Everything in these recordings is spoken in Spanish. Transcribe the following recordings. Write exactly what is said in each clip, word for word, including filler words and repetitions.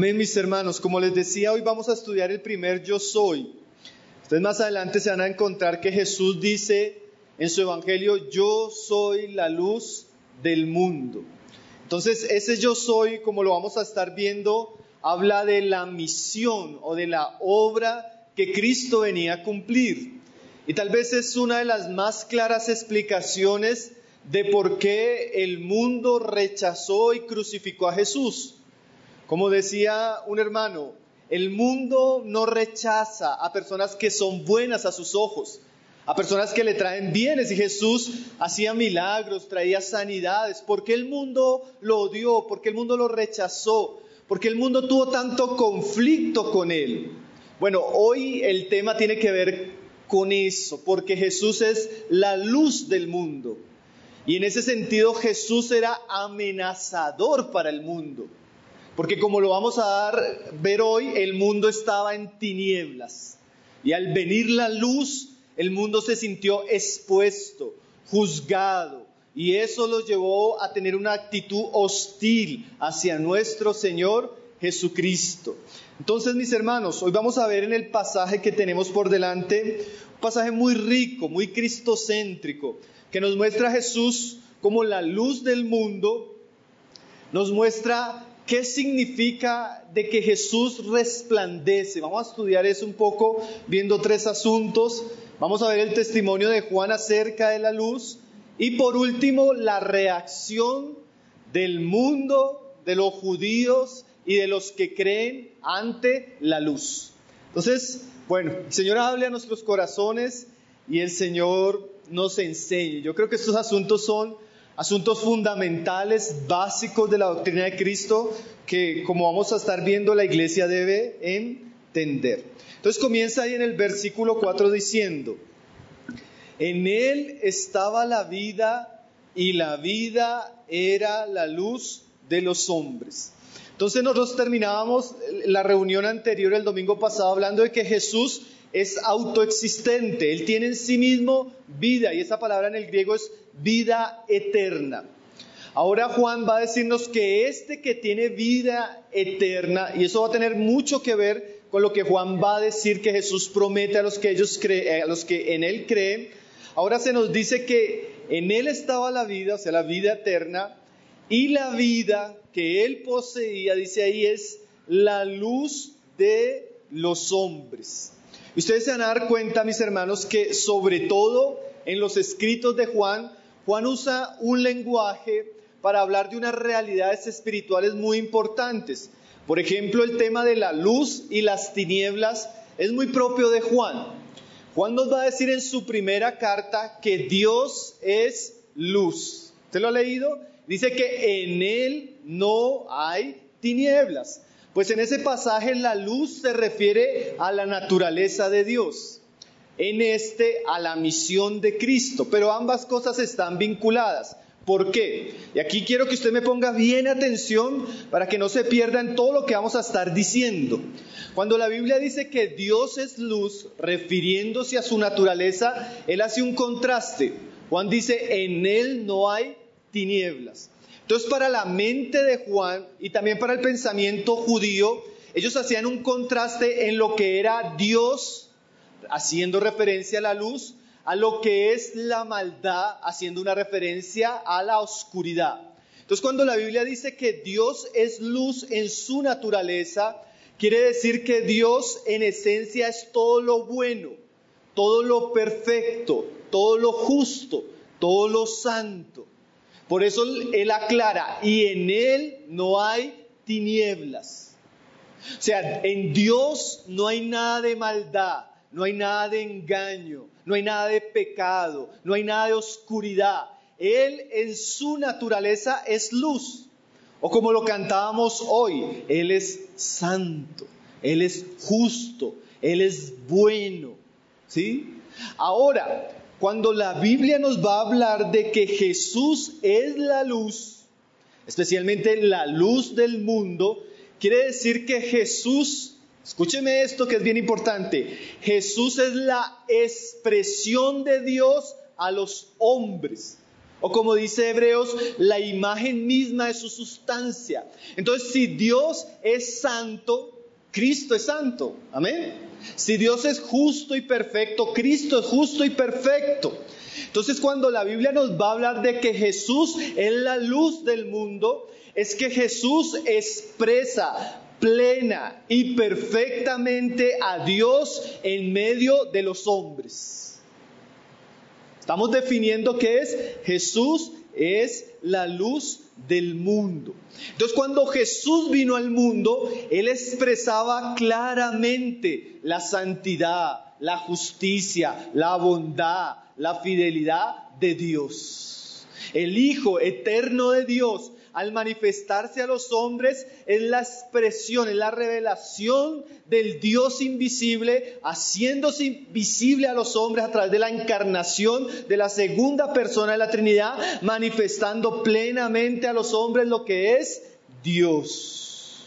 Amén, mis hermanos. Como les decía, hoy vamos a estudiar el primer yo soy. Ustedes más adelante se van a encontrar que Jesús dice en su evangelio: yo soy la luz del mundo. Entonces, ese yo soy, como lo vamos a estar viendo, habla de la misión o de la obra que Cristo venía a cumplir. Y tal vez es una de las más claras explicaciones de por qué el mundo rechazó y crucificó a Jesús. Como decía un hermano, el mundo no rechaza a personas que son buenas a sus ojos, a personas que le traen bienes, y Jesús hacía milagros, traía sanidades. ¿Por qué el mundo lo odió? ¿Por qué el mundo lo rechazó? ¿Por qué el mundo tuvo tanto conflicto con él? Bueno, hoy el tema tiene que ver con eso, porque Jesús es la luz del mundo. Y en ese sentido Jesús era amenazador para el mundo. Porque como lo vamos a dar, ver hoy, el mundo estaba en tinieblas. Y al venir la luz, el mundo se sintió expuesto, juzgado. Y eso los llevó a tener una actitud hostil hacia nuestro Señor Jesucristo. Entonces, mis hermanos, hoy vamos a ver en el pasaje que tenemos por delante, un pasaje muy rico, muy cristocéntrico, que nos muestra a Jesús como la luz del mundo, nos muestra ¿qué significa de que Jesús resplandece? Vamos a estudiar eso un poco viendo tres asuntos. Vamos a ver el testimonio de Juan acerca de la luz. Y por último, la reacción del mundo, de los judíos y de los que creen ante la luz. Entonces, bueno, el Señor hable a nuestros corazones y el Señor nos enseñe. Yo creo que estos asuntos son asuntos fundamentales, básicos de la doctrina de Cristo, que como vamos a estar viendo, la iglesia debe entender. Entonces comienza ahí en el versículo cuatro diciendo: en Él estaba la vida, y la vida era la luz de los hombres. Entonces nosotros terminábamos la reunión anterior el domingo pasado hablando de que Jesús es autoexistente. Él tiene en sí mismo vida, y esa palabra en el griego es vida eterna. Ahora Juan va a decirnos que este que tiene vida eterna, y eso va a tener mucho que ver con lo que Juan va a decir que Jesús promete a los que, ellos creen, a los que en Él creen. Ahora se nos dice que en Él estaba la vida, o sea, la vida eterna, y la vida que Él poseía, dice ahí, es la luz de los hombres. Y ustedes se van a dar cuenta, mis hermanos, que sobre todo en los escritos de Juan, Juan usa un lenguaje para hablar de unas realidades espirituales muy importantes. Por ejemplo, el tema de la luz y las tinieblas es muy propio de Juan. Juan nos va a decir en su primera carta que Dios es luz. ¿Usted lo ha leído? Dice que en Él no hay tinieblas. Pues en ese pasaje la luz se refiere a la naturaleza de Dios, en este a la misión de Cristo, pero ambas cosas están vinculadas. ¿Por qué? Y aquí quiero que usted me ponga bien atención para que no se pierda en todo lo que vamos a estar diciendo. Cuando la Biblia dice que Dios es luz, refiriéndose a su naturaleza, Él hace un contraste. Juan dice, en Él no hay tinieblas. Entonces, para la mente de Juan y también para el pensamiento judío, ellos hacían un contraste en lo que era Dios, haciendo referencia a la luz, a lo que es la maldad, haciendo una referencia a la oscuridad. Entonces, cuando la Biblia dice que Dios es luz en su naturaleza, quiere decir que Dios en esencia es todo lo bueno, todo lo perfecto, todo lo justo, todo lo santo. Por eso Él aclara, y en Él no hay tinieblas. O sea, en Dios no hay nada de maldad, no hay nada de engaño, no hay nada de pecado, no hay nada de oscuridad. Él en su naturaleza es luz. O como lo cantábamos hoy, Él es santo, Él es justo, Él es bueno. ¿Sí? Ahora, cuando la Biblia nos va a hablar de que Jesús es la luz, especialmente la luz del mundo, quiere decir que Jesús, escúcheme esto que es bien importante, Jesús es la expresión de Dios a los hombres. O como dice Hebreos, la imagen misma de su sustancia. Entonces, si Dios es santo, Cristo es santo. Amén. Si Dios es justo y perfecto, Cristo es justo y perfecto. Entonces, cuando la Biblia nos va a hablar de que Jesús es la luz del mundo, es que Jesús expresa plena y perfectamente a Dios en medio de los hombres. Estamos definiendo qué es. Jesús es la luz del mundo. Entonces, cuando Jesús vino al mundo, Él expresaba claramente la santidad, la justicia, la bondad, la fidelidad de Dios. El Hijo eterno de Dios, al manifestarse a los hombres, es la expresión, es la revelación del Dios invisible, haciéndose visible a los hombres a través de la encarnación de la segunda persona de la Trinidad, manifestando plenamente a los hombres lo que es Dios.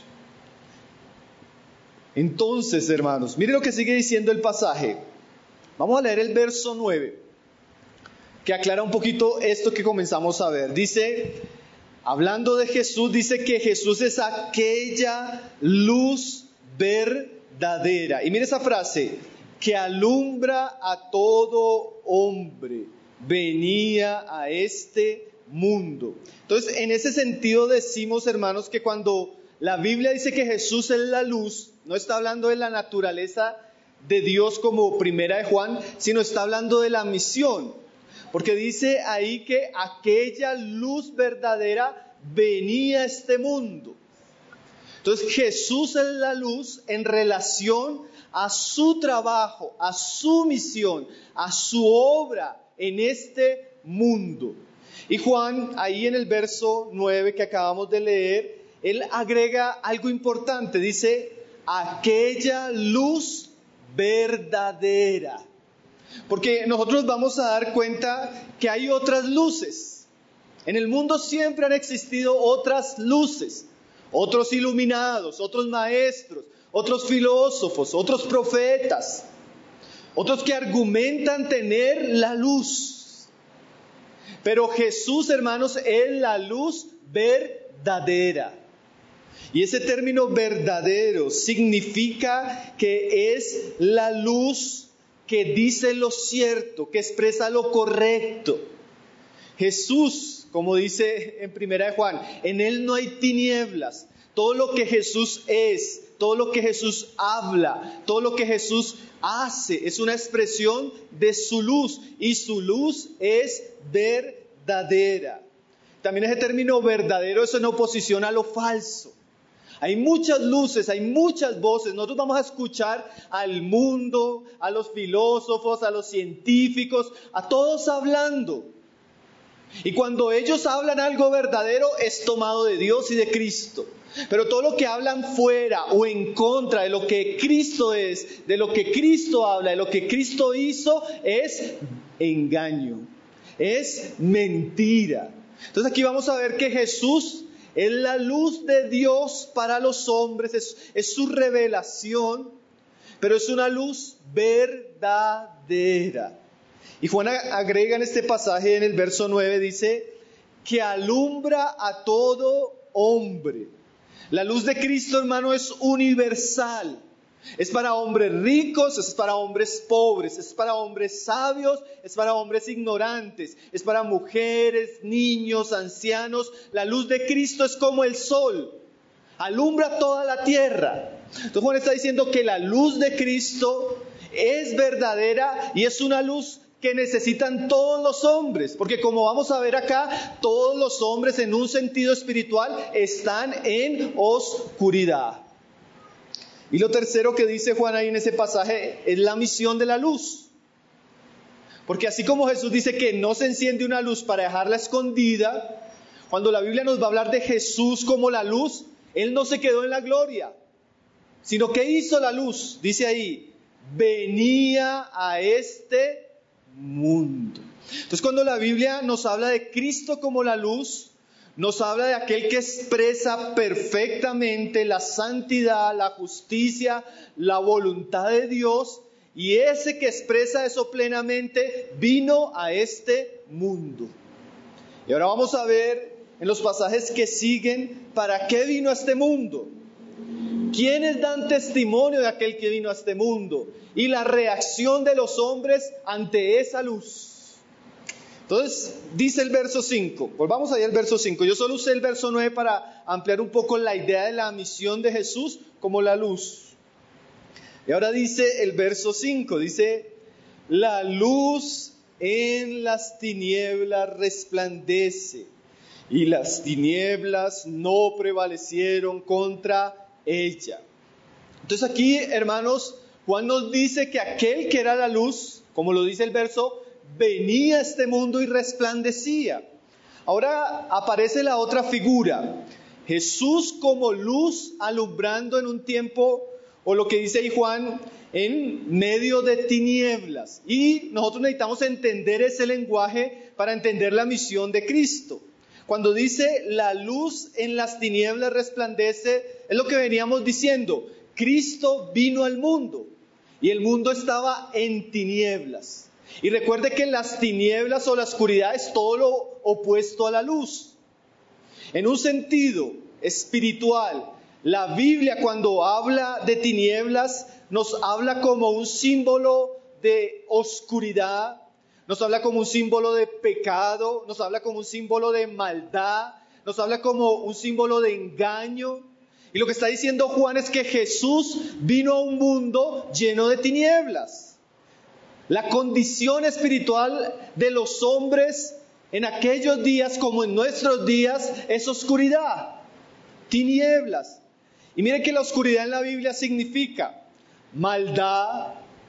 Entonces, hermanos, mire lo que sigue diciendo el pasaje. Vamos a leer el verso nueve, que aclara un poquito esto que comenzamos a ver. Dice, hablando de Jesús, dice que Jesús es aquella luz verdadera. Y mire esa frase, que alumbra a todo hombre, venía a este mundo. Entonces, en ese sentido decimos, hermanos, que cuando la Biblia dice que Jesús es la luz, no está hablando de la naturaleza de Dios como primera de Juan, sino está hablando de la misión. Porque dice ahí que aquella luz verdadera venía a este mundo. Entonces Jesús es la luz en relación a su trabajo, a su misión, a su obra en este mundo. Y Juan, ahí en el verso nueve que acabamos de leer, él agrega algo importante. Dice, aquella luz verdadera. Porque nosotros vamos a dar cuenta que hay otras luces. En el mundo siempre han existido otras luces, otros iluminados, otros maestros, otros filósofos, otros profetas, otros que argumentan tener la luz. Pero Jesús, hermanos, es la luz verdadera. Y ese término verdadero significa que es la luz que dice lo cierto, que expresa lo correcto. Jesús, como dice en primera de Juan, en Él no hay tinieblas. Todo lo que Jesús es, todo lo que Jesús habla, todo lo que Jesús hace, es una expresión de su luz. Y su luz es verdadera. También ese término verdadero es en oposición a lo falso. Hay muchas luces, hay muchas voces. Nosotros vamos a escuchar al mundo, a los filósofos, a los científicos, a todos hablando. Y cuando ellos hablan algo verdadero, es tomado de Dios y de Cristo. Pero todo lo que hablan fuera o en contra de lo que Cristo es, de lo que Cristo habla, de lo que Cristo hizo, es engaño, es mentira. Entonces aquí vamos a ver que Jesús es la luz de Dios para los hombres, es, es su revelación, pero es una luz verdadera. Y Juan agrega en este pasaje, en el verso nueve, dice, que alumbra a todo hombre. La luz de Cristo, hermano, es universal. Es para hombres ricos, es para hombres pobres, es para hombres sabios, es para hombres ignorantes, es para mujeres, niños, ancianos. La luz de Cristo es como el sol, alumbra toda la tierra. Entonces Juan está diciendo que la luz de Cristo es verdadera y es una luz que necesitan todos los hombres, porque como vamos a ver acá, todos los hombres en un sentido espiritual están en oscuridad. Y lo tercero que dice Juan ahí en ese pasaje es la misión de la luz. Porque así como Jesús dice que no se enciende una luz para dejarla escondida, cuando la Biblia nos va a hablar de Jesús como la luz, Él no se quedó en la gloria, sino que hizo la luz. Dice ahí, venía a este mundo. Entonces cuando la Biblia nos habla de Cristo como la luz, nos habla de aquel que expresa perfectamente la santidad, la justicia, la voluntad de Dios, y ese que expresa eso plenamente vino a este mundo. Y ahora vamos a ver en los pasajes que siguen para qué vino a este mundo. ¿Quiénes dan testimonio de aquel que vino a este mundo? Y la reacción de los hombres ante esa luz. Entonces, dice el verso cinco. Volvamos ahí al verso cinco. Yo solo usé el verso nueve para ampliar un poco la idea de la misión de Jesús como la luz. Y ahora dice el verso cinco. Dice, la luz en las tinieblas resplandece, y las tinieblas no prevalecieron contra ella. Entonces aquí, hermanos, Juan nos dice que aquel que era la luz, como lo dice el verso, venía a este mundo y resplandecía. Ahora aparece la otra figura, Jesús como luz alumbrando en un tiempo, o lo que dice ahí Juan, en medio de tinieblas. Y nosotros necesitamos entender ese lenguaje para entender la misión de Cristo. Cuando dice la luz en las tinieblas resplandece, es lo que veníamos diciendo. Cristo vino al mundo y el mundo estaba en tinieblas. Y recuerde que las tinieblas o la oscuridad es todo lo opuesto a la luz. En un sentido espiritual, la Biblia cuando habla de tinieblas nos habla como un símbolo de oscuridad, nos habla como un símbolo de pecado, nos habla como un símbolo de maldad, nos habla como un símbolo de engaño. Y lo que está diciendo Juan es que Jesús vino a un mundo lleno de tinieblas. La condición espiritual de los hombres en aquellos días como en nuestros días es oscuridad, tinieblas. Y miren que la oscuridad en la Biblia significa maldad,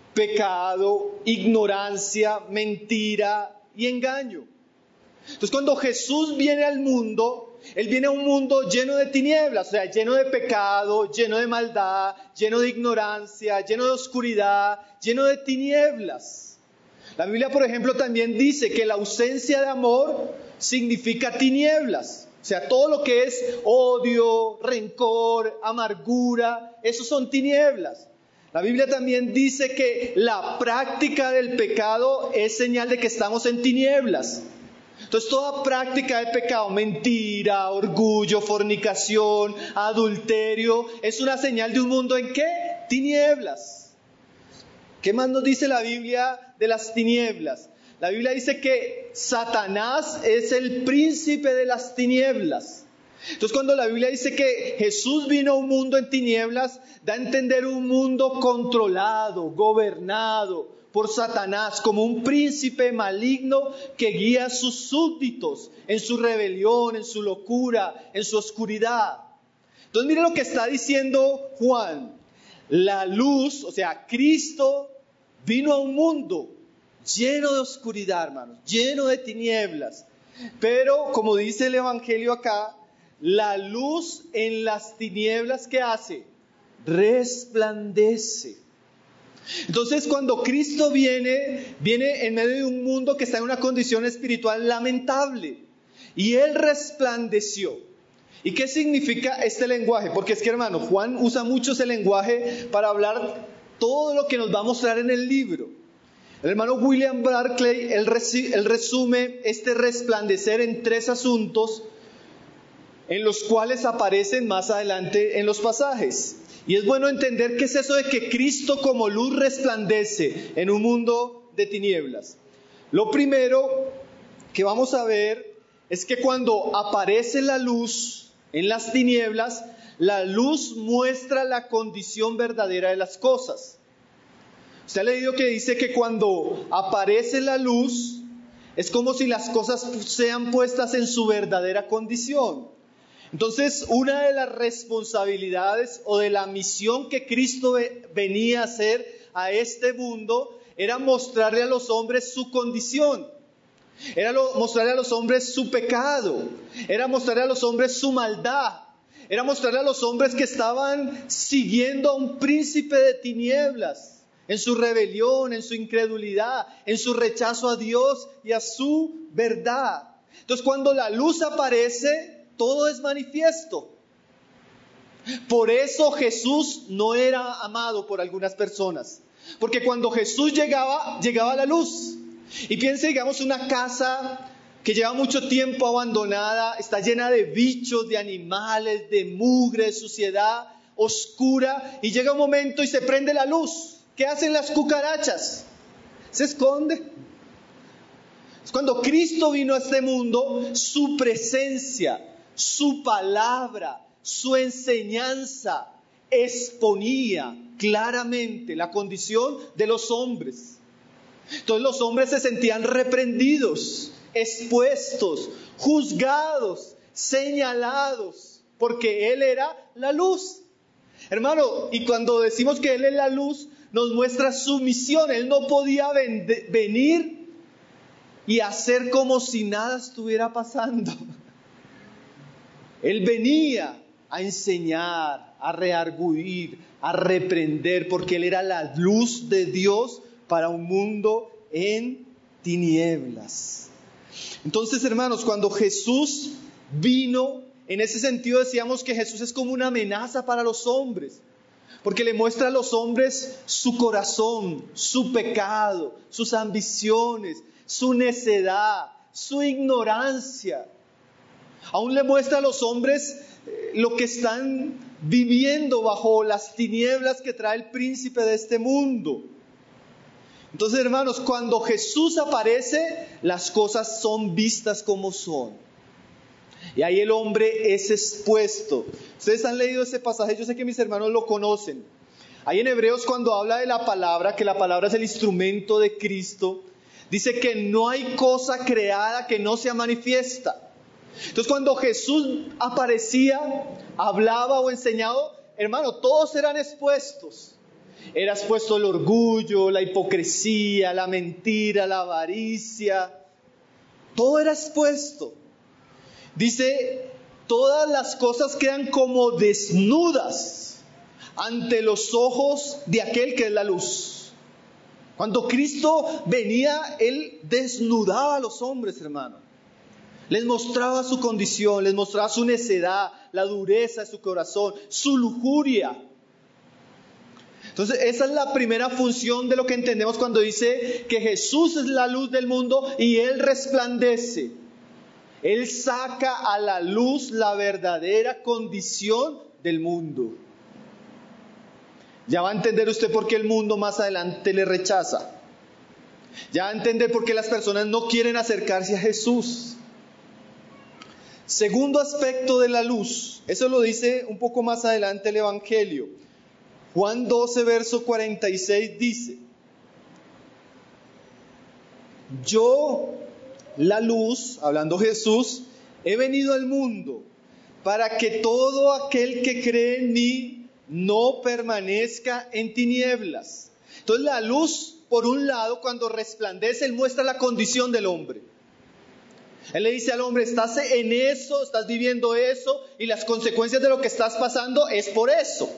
pecado, ignorancia, mentira y engaño. Entonces cuando Jesús viene al mundo, Él viene a un mundo lleno de tinieblas, o sea, lleno de pecado, lleno de maldad, lleno de ignorancia, lleno de oscuridad, lleno de tinieblas. La Biblia, por ejemplo, también dice que la ausencia de amor significa tinieblas. O sea, todo lo que es odio, rencor, amargura, esos son tinieblas. La Biblia también dice que la práctica del pecado es señal de que estamos en tinieblas. Entonces toda práctica de pecado, mentira, orgullo, fornicación, adulterio, es una señal de un mundo en ¿qué? Tinieblas. ¿Qué más nos dice la Biblia de las tinieblas? La Biblia dice que Satanás es el príncipe de las tinieblas. Entonces cuando la Biblia dice que Jesús vino a un mundo en tinieblas, da a entender un mundo controlado, gobernado por Satanás, como un príncipe maligno que guía a sus súbditos en su rebelión, en su locura, en su oscuridad. Entonces mire lo que está diciendo Juan. La luz, o sea, Cristo vino a un mundo lleno de oscuridad, hermanos, lleno de tinieblas. Pero, como dice el Evangelio acá, la luz en las tinieblas, ¿qué hace? Resplandece. Entonces, cuando Cristo viene, viene en medio de un mundo que está en una condición espiritual lamentable. Y Él resplandeció. ¿Y qué significa este lenguaje? Porque es que, hermano, Juan usa mucho ese lenguaje para hablar todo lo que nos va a mostrar en el libro. El hermano William Barclay, él, resi- él resume este resplandecer en tres asuntos en los cuales aparecen más adelante en los pasajes. Y es bueno entender qué es eso de que Cristo como luz resplandece en un mundo de tinieblas. Lo primero que vamos a ver es que cuando aparece la luz en las tinieblas, la luz muestra la condición verdadera de las cosas. Usted ha leído que dice que cuando aparece la luz, es como si las cosas sean puestas en su verdadera condición. Entonces, una de las responsabilidades o de la misión que Cristo venía a hacer a este mundo era mostrarle a los hombres su condición. Era lo, mostrarle a los hombres su pecado. Era mostrarle a los hombres su maldad. Era mostrarle a los hombres que estaban siguiendo a un príncipe de tinieblas. En su rebelión, en su incredulidad, en su rechazo a Dios y a su verdad. Entonces, cuando la luz aparece, todo es manifiesto. Por eso Jesús no era amado por algunas personas. Porque cuando Jesús llegaba, llegaba la luz. Y piense, digamos, una casa que lleva mucho tiempo abandonada, está llena de bichos, de animales, de mugre, de suciedad oscura, y llega un momento y se prende la luz. ¿Qué hacen las cucarachas? Se esconden. Cuando Cristo vino a este mundo, su presencia, su palabra, su enseñanza exponía claramente la condición de los hombres. Entonces los hombres se sentían reprendidos, expuestos, juzgados, señalados, porque Él era la luz. Hermano, y cuando decimos que Él es la luz, nos muestra su misión. Él no podía vende- venir y hacer como si nada estuviera pasando. Él venía a enseñar, a redarguir, a reprender, porque Él era la luz de Dios para un mundo en tinieblas. Entonces, hermanos, cuando Jesús vino, en ese sentido decíamos que Jesús es como una amenaza para los hombres, porque le muestra a los hombres su corazón, su pecado, sus ambiciones, su necedad, su ignorancia. Aún le muestra a los hombres eh, lo que están viviendo bajo las tinieblas que trae el príncipe de este mundo. Entonces, hermanos, cuando Jesús aparece, las cosas son vistas como son. Y ahí el hombre es expuesto. Ustedes han leído ese pasaje, yo sé que mis hermanos lo conocen. Ahí en Hebreos, cuando habla de la palabra, que la palabra es el instrumento de Cristo, dice que no hay cosa creada que no sea manifiesta. Entonces, cuando Jesús aparecía, hablaba o enseñaba, hermano, todos eran expuestos. Era expuesto el orgullo, la hipocresía, la mentira, la avaricia. Todo era expuesto. Dice, todas las cosas quedan como desnudas ante los ojos de aquel que es la luz. Cuando Cristo venía, Él desnudaba a los hombres, hermano. Les mostraba su condición, les mostraba su necedad, la dureza de su corazón, su lujuria. Entonces, esa es la primera función de lo que entendemos cuando dice que Jesús es la luz del mundo y Él resplandece. Él saca a la luz la verdadera condición del mundo. Ya va a entender usted por qué el mundo más adelante le rechaza. Ya va a entender por qué las personas no quieren acercarse a Jesús. Segundo aspecto de la luz, eso lo dice un poco más adelante el Evangelio. Juan doce, verso cuarenta y seis dice: yo, la luz, hablando Jesús, he venido al mundo para que todo aquel que cree en mí no permanezca en tinieblas. Entonces la luz, por un lado, cuando resplandece, Él muestra la condición del hombre. Él le dice al hombre, estás en eso, estás viviendo eso, y las consecuencias de lo que estás pasando es por eso.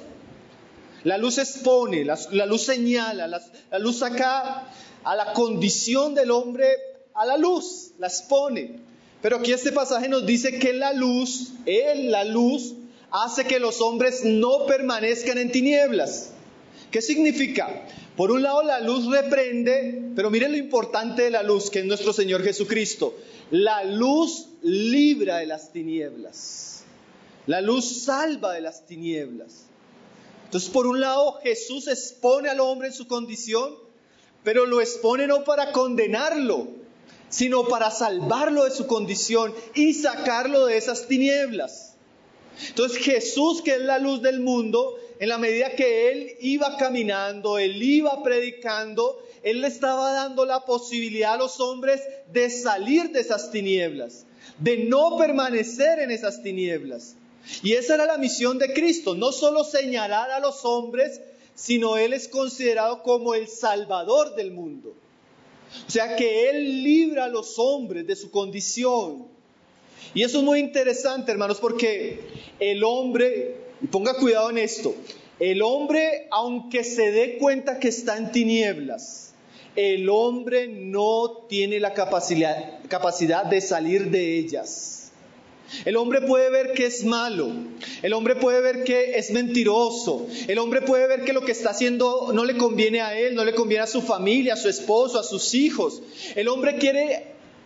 La luz expone, la, la luz señala, la, la luz saca a la condición del hombre a la luz, la expone. Pero aquí este pasaje nos dice que la luz, Él, la luz, hace que los hombres no permanezcan en tinieblas. ¿Qué significa? Por un lado, la luz reprende, pero miren lo importante de la luz, que es nuestro Señor Jesucristo. La luz libra de las tinieblas. La luz salva de las tinieblas. Entonces, por un lado, Jesús expone al hombre en su condición, pero lo expone no para condenarlo, sino para salvarlo de su condición y sacarlo de esas tinieblas. Entonces, Jesús, que es la luz del mundo, en la medida que Él iba caminando, Él iba predicando, Él le estaba dando la posibilidad a los hombres de salir de esas tinieblas, de no permanecer en esas tinieblas. Y esa era la misión de Cristo, no solo señalar a los hombres, sino Él es considerado como el Salvador del mundo. O sea que Él libra a los hombres de su condición. Y eso es muy interesante, hermanos, porque el hombre, y ponga cuidado en esto, el hombre, aunque se dé cuenta que está en tinieblas, el hombre no tiene la capacidad, capacidad de salir de ellas. El hombre puede ver que es malo, el hombre puede ver que es mentiroso, el hombre puede ver que lo que está haciendo no le conviene a él, no le conviene a su familia, a su esposo, a sus hijos. El hombre quiere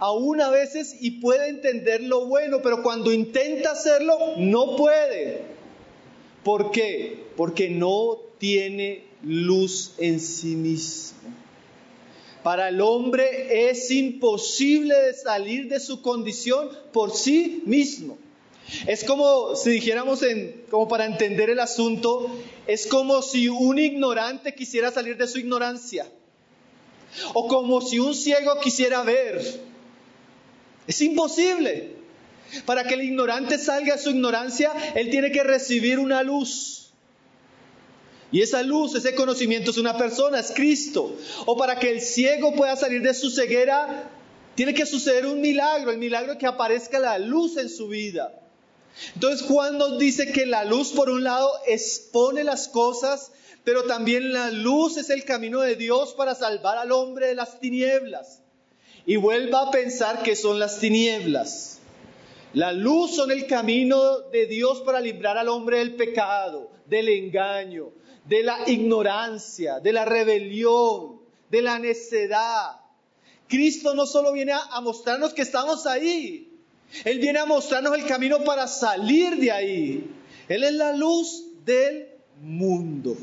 aún a veces y puede entender lo bueno, pero cuando intenta hacerlo, no puede. ¿Por qué? Porque no tiene luz en sí mismo. Para el hombre es imposible salir de su condición por sí mismo. Es como si dijéramos, en, como para entender el asunto, es como si un ignorante quisiera salir de su ignorancia. O como si un ciego quisiera ver. Es imposible. Para que el ignorante salga de su ignorancia, él tiene que recibir una luz. Y esa luz, ese conocimiento es una persona, es Cristo. O para que el ciego pueda salir de su ceguera, tiene que suceder un milagro. El milagro es que aparezca la luz en su vida. Entonces Juan nos dice que la luz, por un lado, expone las cosas, pero también la luz es el camino de Dios para salvar al hombre de las tinieblas. Y vuelva a pensar que son las tinieblas. La luz son el camino de Dios para librar al hombre del pecado, del engaño, de la ignorancia, de la rebelión, de la necedad. Cristo no solo viene a, a mostrarnos que estamos ahí, Él viene a mostrarnos el camino para salir de ahí. Él es la luz del mundo.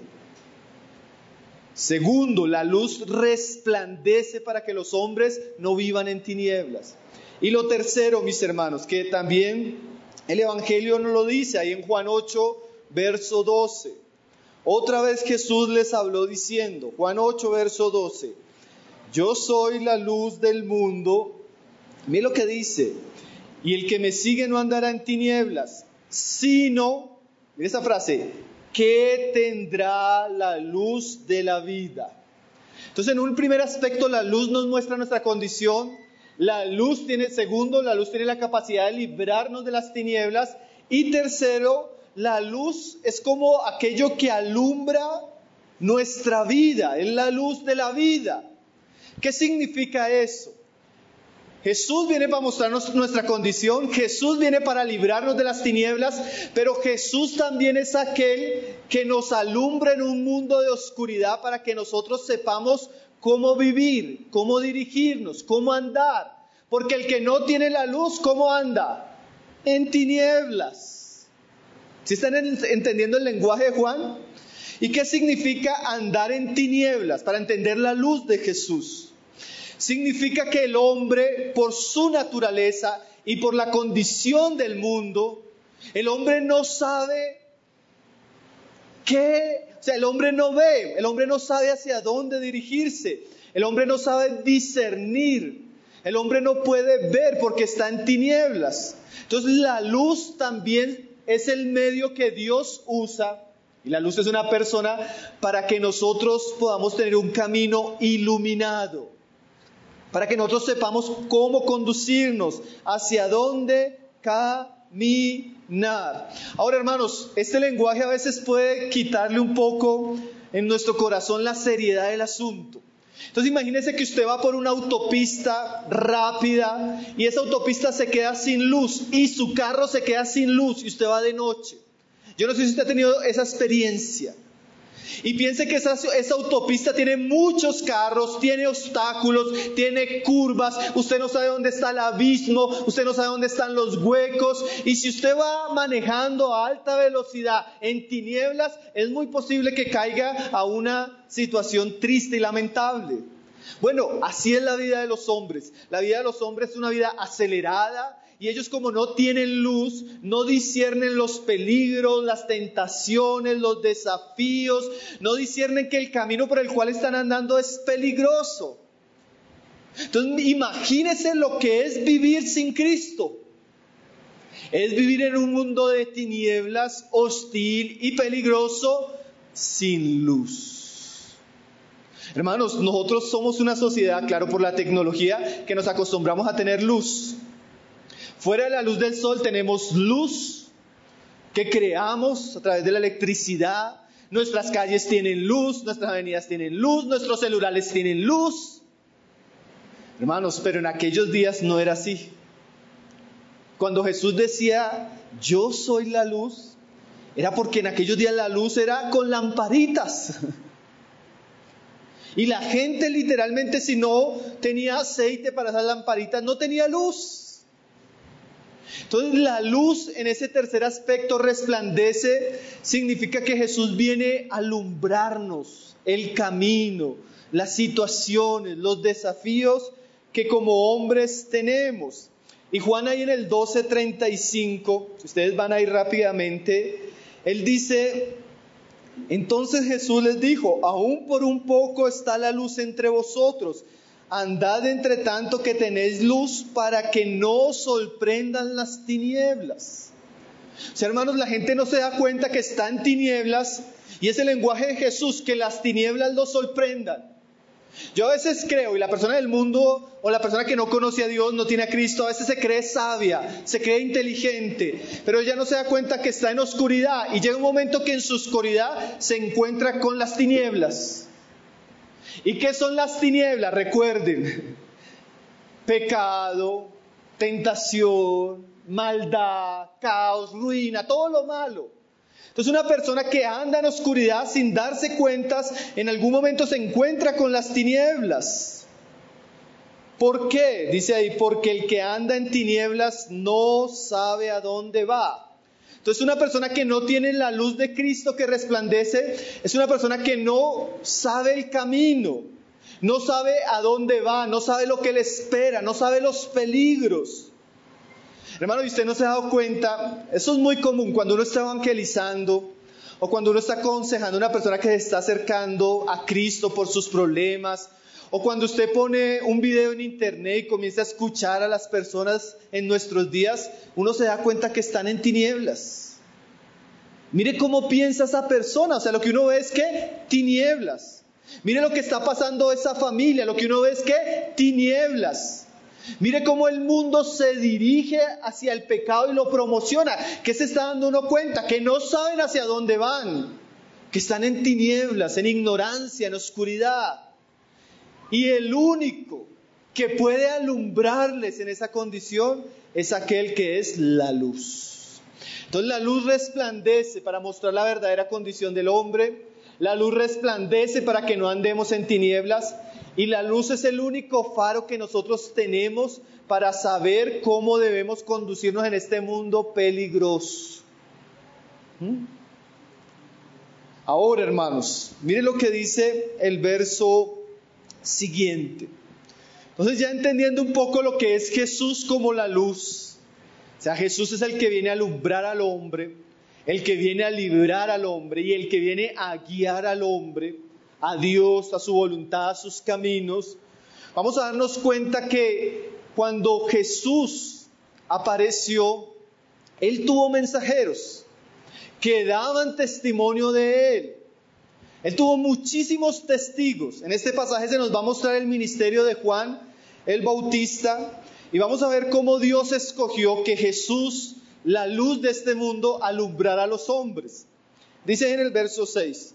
Segundo, la luz resplandece para que los hombres no vivan en tinieblas. Y lo tercero, mis hermanos, que también el Evangelio nos lo dice ahí en Juan ocho, verso doce. Otra vez Jesús les habló diciendo, Juan ocho, verso doce, yo soy la luz del mundo. Mira lo que dice, y el que me sigue no andará en tinieblas, sino, mira esa frase, que tendrá la luz de la vida. Entonces, en un primer aspecto, la luz nos muestra nuestra condición. La luz tiene, segundo, la luz tiene la capacidad de librarnos de las tinieblas. Y tercero, la luz es como aquello que alumbra nuestra vida, es la luz de la vida. ¿Qué significa eso? Jesús viene para mostrarnos nuestra condición, Jesús viene para librarnos de las tinieblas, pero Jesús también es aquel que nos alumbra en un mundo de oscuridad para que nosotros sepamos cómo vivir, cómo dirigirnos, cómo andar. Porque el que no tiene la luz, ¿cómo anda? En tinieblas. ¿Sí están entendiendo el lenguaje de Juan? ¿Y qué significa andar en tinieblas? Para entender la luz de Jesús. Significa que el hombre, por su naturaleza y por la condición del mundo, el hombre no sabe qué, o sea, el hombre no ve, el hombre no sabe hacia dónde dirigirse, el hombre no sabe discernir, el hombre no puede ver porque está en tinieblas. Entonces la luz también es el medio que Dios usa, y la luz es una persona, para que nosotros podamos tener un camino iluminado. Para que nosotros sepamos cómo conducirnos, hacia dónde caminar. Ahora, hermanos, este lenguaje a veces puede quitarle un poco en nuestro corazón la seriedad del asunto. Entonces imagínese que usted va por una autopista rápida y esa autopista se queda sin luz y su carro se queda sin luz y usted va de noche. Yo no sé si usted ha tenido esa experiencia. Y piense que esa, esa autopista tiene muchos carros, tiene obstáculos, tiene curvas, usted no sabe dónde está el abismo, usted no sabe dónde están los huecos. Y si usted va manejando a alta velocidad en tinieblas, es muy posible que caiga a una situación triste y lamentable. Bueno, así es la vida de los hombres. La vida de los hombres es una vida acelerada. Y ellos, como no tienen luz, no disciernen los peligros, las tentaciones, los desafíos, no disciernen que el camino por el cual están andando es peligroso. Entonces imagínense lo que es vivir sin Cristo. Es vivir en un mundo de tinieblas, hostil y peligroso, sin luz. Hermanos, nosotros somos una sociedad, claro, por la tecnología, que nos acostumbramos a tener luz. Fuera de la luz del sol tenemos luz que creamos a través de la electricidad. Nuestras calles tienen luz, nuestras avenidas tienen luz, nuestros celulares tienen luz. Hermanos, pero en aquellos días no era así. Cuando Jesús decía, yo soy la luz, era porque en aquellos días la luz era con lamparitas. Y la gente literalmente, si no tenía aceite para esas lamparitas, no tenía luz. Entonces la luz en ese tercer aspecto, resplandece, significa que Jesús viene a alumbrarnos el camino, las situaciones, los desafíos que como hombres tenemos. Y Juan ahí en el doce treinta y cinco, si ustedes van a ir rápidamente, él dice: entonces Jesús les dijo, aún por un poco está la luz entre vosotros, andad entre tanto que tenéis luz para que no os sorprendan las tinieblas. O sea, hermanos, la gente no se da cuenta que está en tinieblas, y es el lenguaje de Jesús, que las tinieblas los sorprendan. Yo a veces creo, y la persona del mundo o la persona que no conoce a Dios, no tiene a Cristo, a veces se cree sabia, se cree inteligente, pero ella no se da cuenta que está en oscuridad, y llega un momento que en su oscuridad se encuentra con las tinieblas. ¿Y qué son las tinieblas? Recuerden: pecado, tentación, maldad, caos, ruina, todo lo malo. Entonces una persona que anda en oscuridad sin darse cuentas, en algún momento se encuentra con las tinieblas. ¿Por qué? Dice ahí, porque el que anda en tinieblas no sabe a dónde va. Entonces una persona que no tiene la luz de Cristo que resplandece, es una persona que no sabe el camino, no sabe a dónde va, no sabe lo que le espera, no sabe los peligros. Hermano, y usted no se ha dado cuenta, eso es muy común cuando uno está evangelizando o cuando uno está aconsejando a una persona que se está acercando a Cristo por sus problemas, o cuando usted pone un video en internet y comienza a escuchar a las personas en nuestros días, uno se da cuenta que están en tinieblas. Mire cómo piensa esa persona, o sea, lo que uno ve es que tinieblas. Mire lo que está pasando esa familia, lo que uno ve es que tinieblas. Mire cómo el mundo se dirige hacia el pecado y lo promociona. ¿Qué se está dando uno cuenta? Que no saben hacia dónde van, que están en tinieblas, en ignorancia, en oscuridad. Y el único que puede alumbrarles en esa condición es aquel que es la luz. Entonces la luz resplandece para mostrar la verdadera condición del hombre. La luz resplandece para que no andemos en tinieblas. Y la luz es el único faro que nosotros tenemos para saber cómo debemos conducirnos en este mundo peligroso. ¿Mm? Ahora, hermanos, miren lo que dice el verso siguiente. Entonces, ya entendiendo un poco lo que es Jesús como la luz, o sea, Jesús es el que viene a alumbrar al hombre, el que viene a librar al hombre y el que viene a guiar al hombre a Dios, a su voluntad, a sus caminos. Vamos a darnos cuenta que cuando Jesús apareció, Él tuvo mensajeros que daban testimonio de Él. Él tuvo muchísimos testigos. En este pasaje se nos va a mostrar el ministerio de Juan el Bautista, y vamos a ver cómo Dios escogió que Jesús, la luz de este mundo, alumbrara a los hombres. Dice en el verso seis: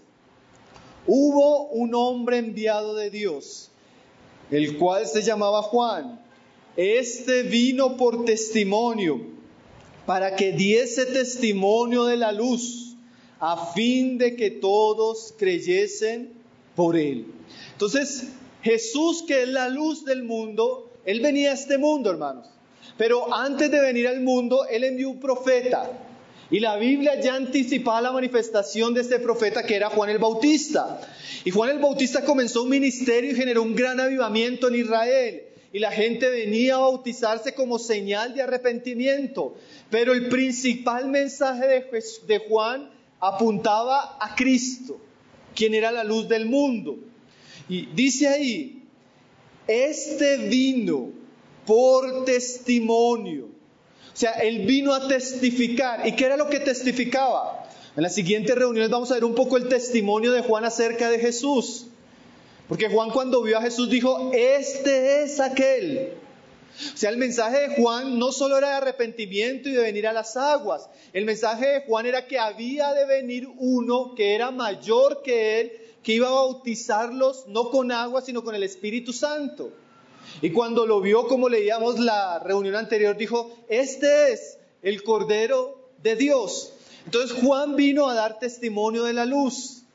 hubo un hombre enviado de Dios, el cual se llamaba Juan. Este vino por testimonio, para que diese testimonio de la luz, a fin de que todos creyesen por él. Entonces, Jesús, que es la luz del mundo, Él venía a este mundo, hermanos. Pero antes de venir al mundo, Él envió un profeta. Y la Biblia ya anticipaba la manifestación de este profeta, que era Juan el Bautista. Y Juan el Bautista comenzó un ministerio y generó un gran avivamiento en Israel. Y la gente venía a bautizarse como señal de arrepentimiento. Pero el principal mensaje de, de Juan apuntaba a Cristo, quien era la luz del mundo. Y dice ahí, este vino por testimonio. O sea, Él vino a testificar. ¿Y qué era lo que testificaba? En la siguiente reunión vamos a ver un poco el testimonio de Juan acerca de Jesús. Porque Juan, cuando vio a Jesús, dijo, este es aquel. O sea, el mensaje de Juan no solo era de arrepentimiento y de venir a las aguas. El mensaje de Juan era que había de venir uno que era mayor que él, que iba a bautizarlos no con agua, sino con el Espíritu Santo. Y cuando lo vio, como leíamos la reunión anterior, dijo, este es el Cordero de Dios. Entonces Juan vino a dar testimonio de la luz.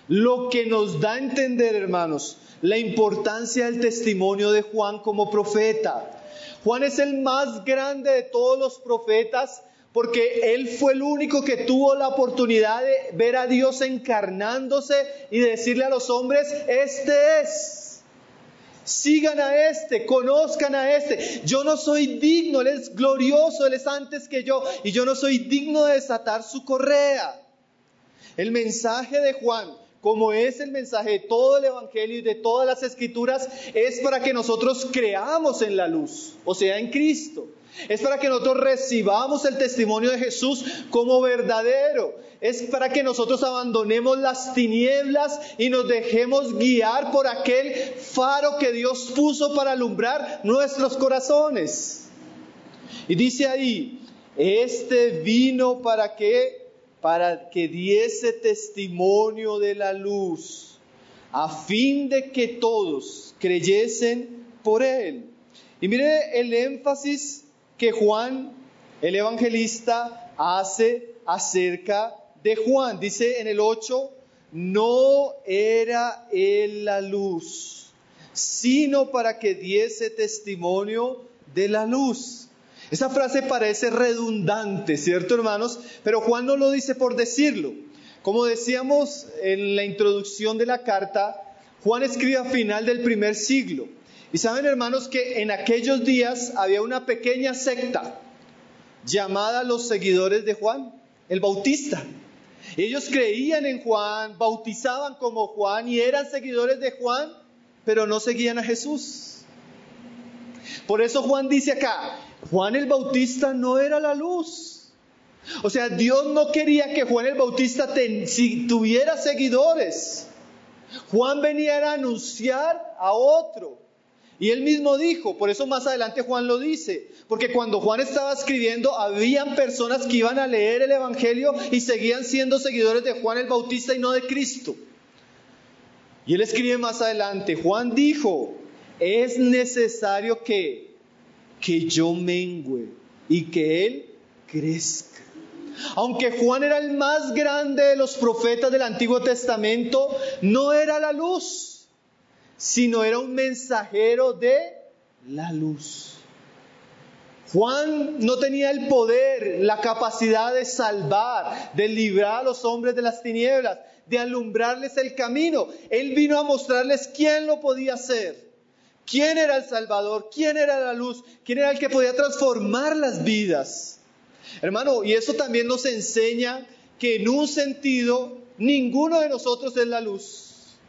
Lo que nos da a entender, hermanos, la importancia del testimonio de Juan como profeta. Juan es el más grande de todos los profetas porque él fue el único que tuvo la oportunidad de ver a Dios encarnándose y decirle a los hombres, este es, sigan a este, conozcan a este. Yo no soy digno, Él es glorioso, Él es antes que yo y yo no soy digno de desatar su correa. El mensaje de Juan, como es el mensaje de todo el Evangelio y de todas las Escrituras, es para que nosotros creamos en la luz, o sea, en Cristo. Es para que nosotros recibamos el testimonio de Jesús como verdadero. Es para que nosotros abandonemos las tinieblas y nos dejemos guiar por aquel faro que Dios puso para alumbrar nuestros corazones. Y dice ahí, este vino para que, para que diese testimonio de la luz, a fin de que todos creyesen por él. Y mire el énfasis que Juan, el evangelista, hace acerca de Juan. Dice en el ocho, no era él la luz, sino para que diese testimonio de la luz. Esa frase parece redundante, ¿cierto, hermanos? Pero Juan no lo dice por decirlo. Como decíamos en la introducción de la carta, Juan escribe a final del primer siglo. Y saben, hermanos, que en aquellos días había una pequeña secta llamada los seguidores de Juan, el Bautista. Ellos creían en Juan, bautizaban como Juan y eran seguidores de Juan, pero no seguían a Jesús. Por eso Juan dice acá, Juan el Bautista no era la luz. O sea, Dios no quería que Juan el Bautista ten, si tuviera seguidores. Juan venía a anunciar a otro. Y él mismo dijo, por eso más adelante Juan lo dice, porque cuando Juan estaba escribiendo, habían personas que iban a leer el Evangelio y seguían siendo seguidores de Juan el Bautista y no de Cristo. Y él escribe más adelante, Juan dijo, es necesario que, que yo mengüe y que él crezca. Aunque Juan era el más grande de los profetas del Antiguo Testamento, no era la luz, sino era un mensajero de la luz. Juan no tenía el poder, la capacidad de salvar, de librar a los hombres de las tinieblas, de alumbrarles el camino. Él vino a mostrarles quién lo podía hacer, quién era el Salvador, quién era la luz, quién era el que podía transformar las vidas. Hermano, y eso también nos enseña que en un sentido, ninguno de nosotros es la luz.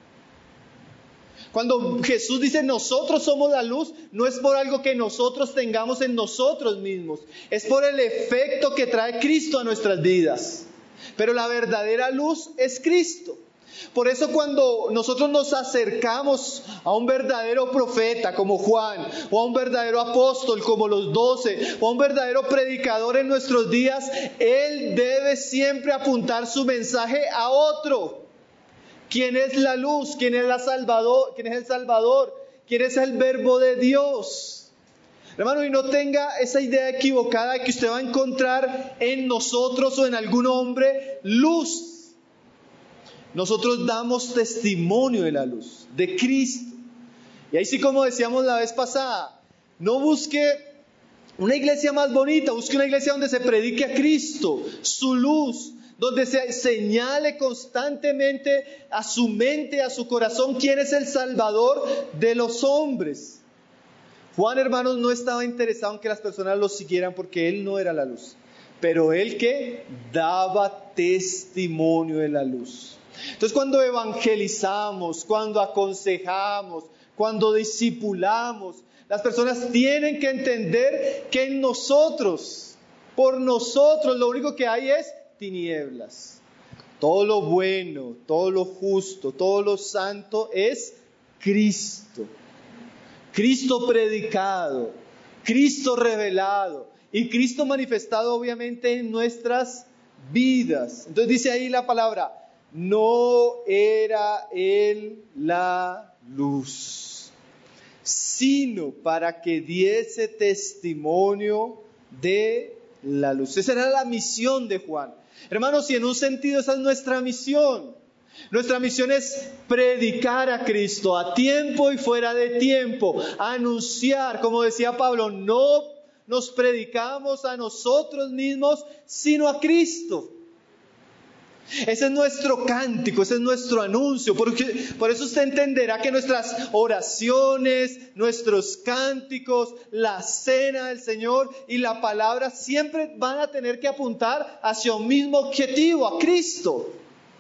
Cuando Jesús dice nosotros somos la luz, no es por algo que nosotros tengamos en nosotros mismos, es por el efecto que trae Cristo a nuestras vidas. Pero la verdadera luz es Cristo. Por eso cuando nosotros nos acercamos a un verdadero profeta como Juan, o a un verdadero apóstol como los doce, o a un verdadero predicador en nuestros días, él debe siempre apuntar su mensaje a otro. ¿Quién es la luz? ¿Quién es la Salvador? ¿Quién es el Salvador? ¿Quién es el Verbo de Dios? Hermano, y no tenga esa idea equivocada de que usted va a encontrar en nosotros o en algún hombre luz. Nosotros damos testimonio de la luz, de Cristo. Y ahí sí, como decíamos la vez pasada, no busque una iglesia más bonita, busque una iglesia donde se predique a Cristo, su luz, donde se señale constantemente a su mente, a su corazón, quién es el Salvador de los hombres. Juan, hermanos, no estaba interesado en que las personas lo siguieran porque él no era la luz, pero él que daba testimonio de la luz. Entonces, cuando evangelizamos, cuando aconsejamos, cuando discipulamos, las personas tienen que entender que en nosotros, por nosotros, lo único que hay es tinieblas. Todo lo bueno, todo lo justo, todo lo santo es Cristo. Cristo predicado, Cristo revelado y Cristo manifestado obviamente en nuestras vidas. Entonces dice ahí la palabra, no era él la luz, sino para que diese testimonio de la luz. Esa era la misión de Juan. Hermanos, y en un sentido esa es nuestra misión. Nuestra misión es predicar a Cristo a tiempo y fuera de tiempo, anunciar, como decía Pablo, no nos predicamos a nosotros mismos, sino a Cristo. Ese es nuestro cántico, ese es nuestro anuncio. Porque, por eso usted entenderá que nuestras oraciones, nuestros cánticos, la cena del Señor y la palabra siempre van a tener que apuntar hacia un mismo objetivo, a Cristo.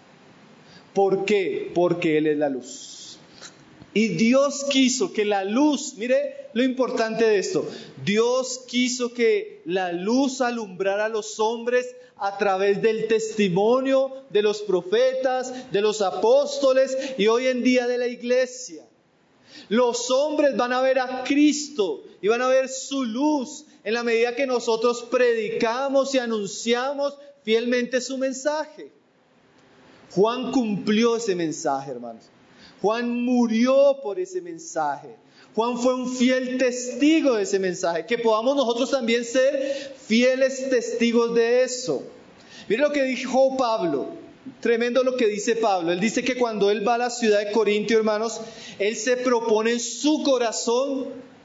¿Por qué? Porque Él es la luz. Y Dios quiso que la luz, mire lo importante de esto, Dios quiso que la luz alumbrara a los hombres a través del testimonio de los profetas, de los apóstoles y hoy en día de la iglesia. Los hombres van a ver a Cristo y van a ver su luz en la medida que nosotros predicamos y anunciamos fielmente su mensaje. Juan cumplió ese mensaje, hermanos. Juan murió por ese mensaje. Juan fue un fiel testigo de ese mensaje. Que podamos nosotros también ser fieles testigos de eso. Mire lo que dijo Pablo. Tremendo lo que dice Pablo. Él dice que cuando él va a la ciudad de Corinto, hermanos, él se propone en su corazón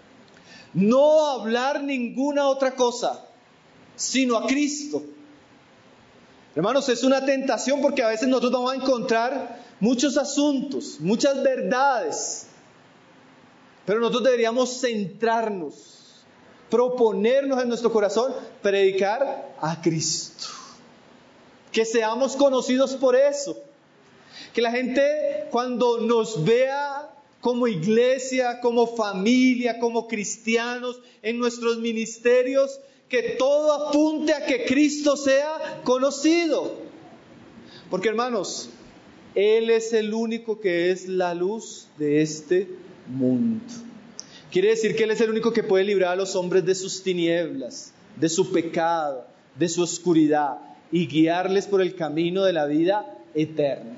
no hablar ninguna otra cosa, sino a Cristo. Hermanos, es una tentación porque a veces nosotros vamos a encontrar muchos asuntos, muchas verdades, pero nosotros deberíamos centrarnos, proponernos en nuestro corazón, predicar a Cristo. Que seamos conocidos por eso. Que la gente cuando nos vea como iglesia, como familia, como cristianos, en nuestros ministerios, que todo apunte a que Cristo sea conocido. Porque hermanos, Él es el único que es la luz de este mundo. Quiere decir que Él es el único que puede librar a los hombres de sus tinieblas, de su pecado, de su oscuridad y guiarles por el camino de la vida eterna.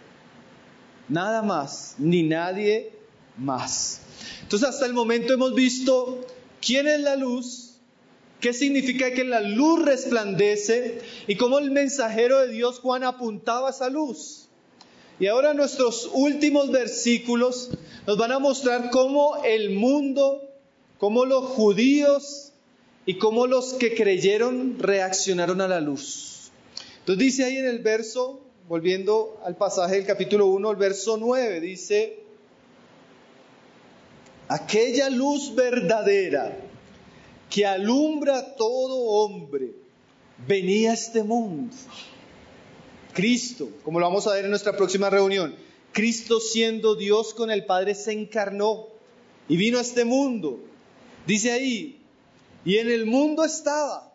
Nada más, ni nadie más. Entonces hasta el momento hemos visto quién es la luz, qué significa que la luz resplandece y cómo el mensajero de Dios Juan apuntaba a esa luz. Y ahora nuestros últimos versículos nos van a mostrar cómo el mundo, cómo los judíos y cómo los que creyeron reaccionaron a la luz. Entonces dice ahí en el verso, volviendo al pasaje del capítulo uno, el verso nueve, dice: aquella luz verdadera que alumbra a todo hombre venía a este mundo. Cristo, como lo vamos a ver en nuestra próxima reunión, Cristo siendo Dios con el Padre se encarnó y vino a este mundo. Dice ahí, y en el mundo estaba,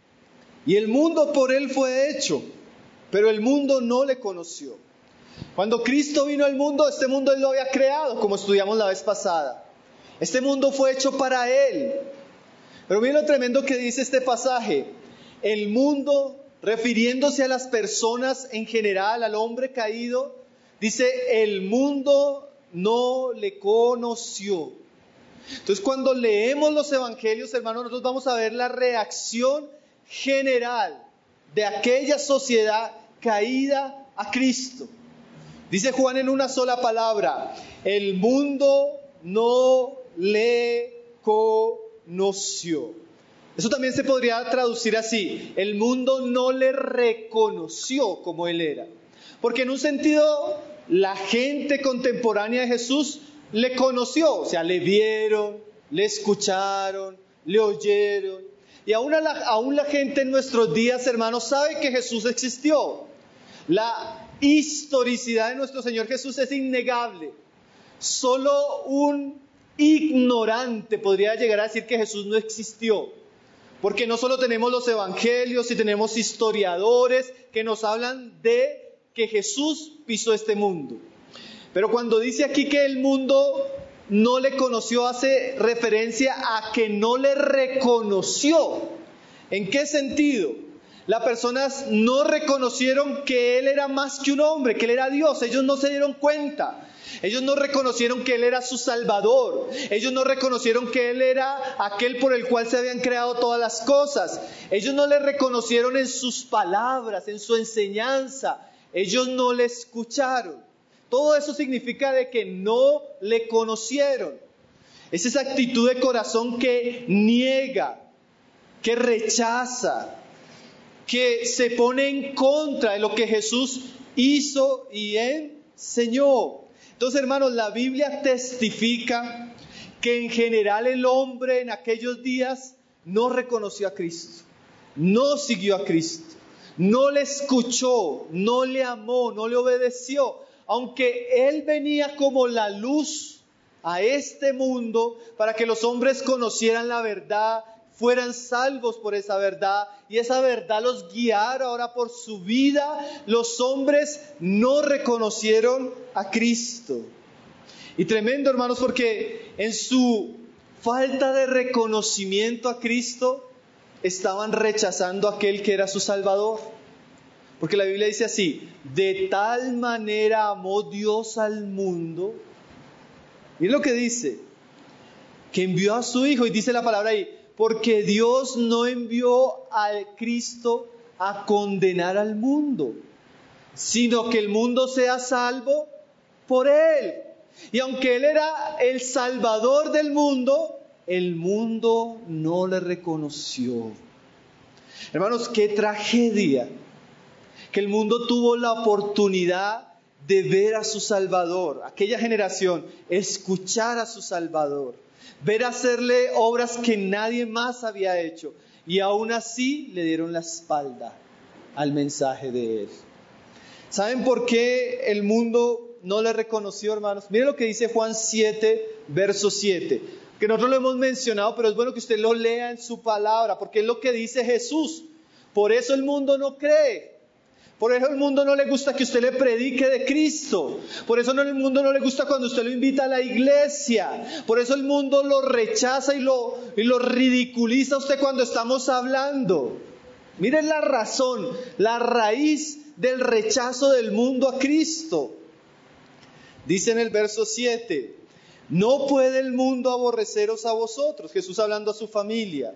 y el mundo por Él fue hecho, pero el mundo no le conoció. Cuando Cristo vino al mundo, este mundo Él lo había creado, como estudiamos la vez pasada. Este mundo fue hecho para Él. Pero miren lo tremendo que dice este pasaje. El mundo, refiriéndose a las personas en general, al hombre caído, dice, el mundo no le conoció. Entonces cuando leemos los evangelios, hermanos, nosotros vamos a ver la reacción general de aquella sociedad caída a Cristo. Dice Juan en una sola palabra, el mundo no le conoció. Eso también se podría traducir así, el mundo no le reconoció como Él era. Porque en un sentido, la gente contemporánea de Jesús le conoció, o sea, le vieron, le escucharon, le oyeron. Y aún la, aún la gente en nuestros días, hermanos, sabe que Jesús existió. La historicidad de nuestro Señor Jesús es innegable. Solo un ignorante podría llegar a decir que Jesús no existió. Porque no solo tenemos los evangelios y tenemos historiadores que nos hablan de que Jesús pisó este mundo. Pero cuando dice aquí que el mundo no le conoció, hace referencia a que no le reconoció. ¿En qué sentido? Las personas no reconocieron que Él era más que un hombre, que Él era Dios. Ellos no se dieron cuenta. Ellos no reconocieron que Él era su Salvador. Ellos no reconocieron que Él era aquel por el cual se habían creado todas las cosas. Ellos no le reconocieron en sus palabras, en su enseñanza, ellos no le escucharon. Todo eso significa de que no le conocieron. Es esa actitud de corazón que niega, que rechaza, que se pone en contra de lo que Jesús hizo y enseñó. Entonces, hermanos, la Biblia testifica que en general el hombre en aquellos días no reconoció a Cristo, no siguió a Cristo, no le escuchó, no le amó, no le obedeció, aunque Él venía como la luz a este mundo para que los hombres conocieran la verdad, fueran salvos por esa verdad y esa verdad los guiara ahora por su vida. Los hombres no reconocieron a Cristo. Y tremendo, hermanos, porque en su falta de reconocimiento a Cristo estaban rechazando a aquel que era su Salvador. Porque la Biblia dice así: de tal manera amó Dios al mundo. Miren lo que dice, que envió a su Hijo, y dice la palabra ahí, porque Dios no envió al Cristo a condenar al mundo, sino que el mundo sea salvo por Él. Y aunque Él era el Salvador del mundo, el mundo no le reconoció. Hermanos, qué tragedia que el mundo tuvo la oportunidad de ver a su Salvador, aquella generación, escuchar a su Salvador, ver hacerle obras que nadie más había hecho, y aún así le dieron la espalda al mensaje de Él. ¿Saben por qué el mundo no le reconoció, hermanos? Miren lo que dice Juan siete, verso siete, que nosotros lo hemos mencionado, pero es bueno que usted lo lea en su palabra, porque es lo que dice Jesús. Por eso el mundo no cree. Por eso el mundo no le gusta que usted le predique de Cristo. Por eso el mundo no le gusta cuando usted lo invita a la iglesia. Por eso el mundo lo rechaza y lo, y lo ridiculiza a usted cuando estamos hablando. Miren la razón, la raíz del rechazo del mundo a Cristo. Dice en el verso siete, no puede el mundo aborreceros a vosotros, Jesús hablando a su familia,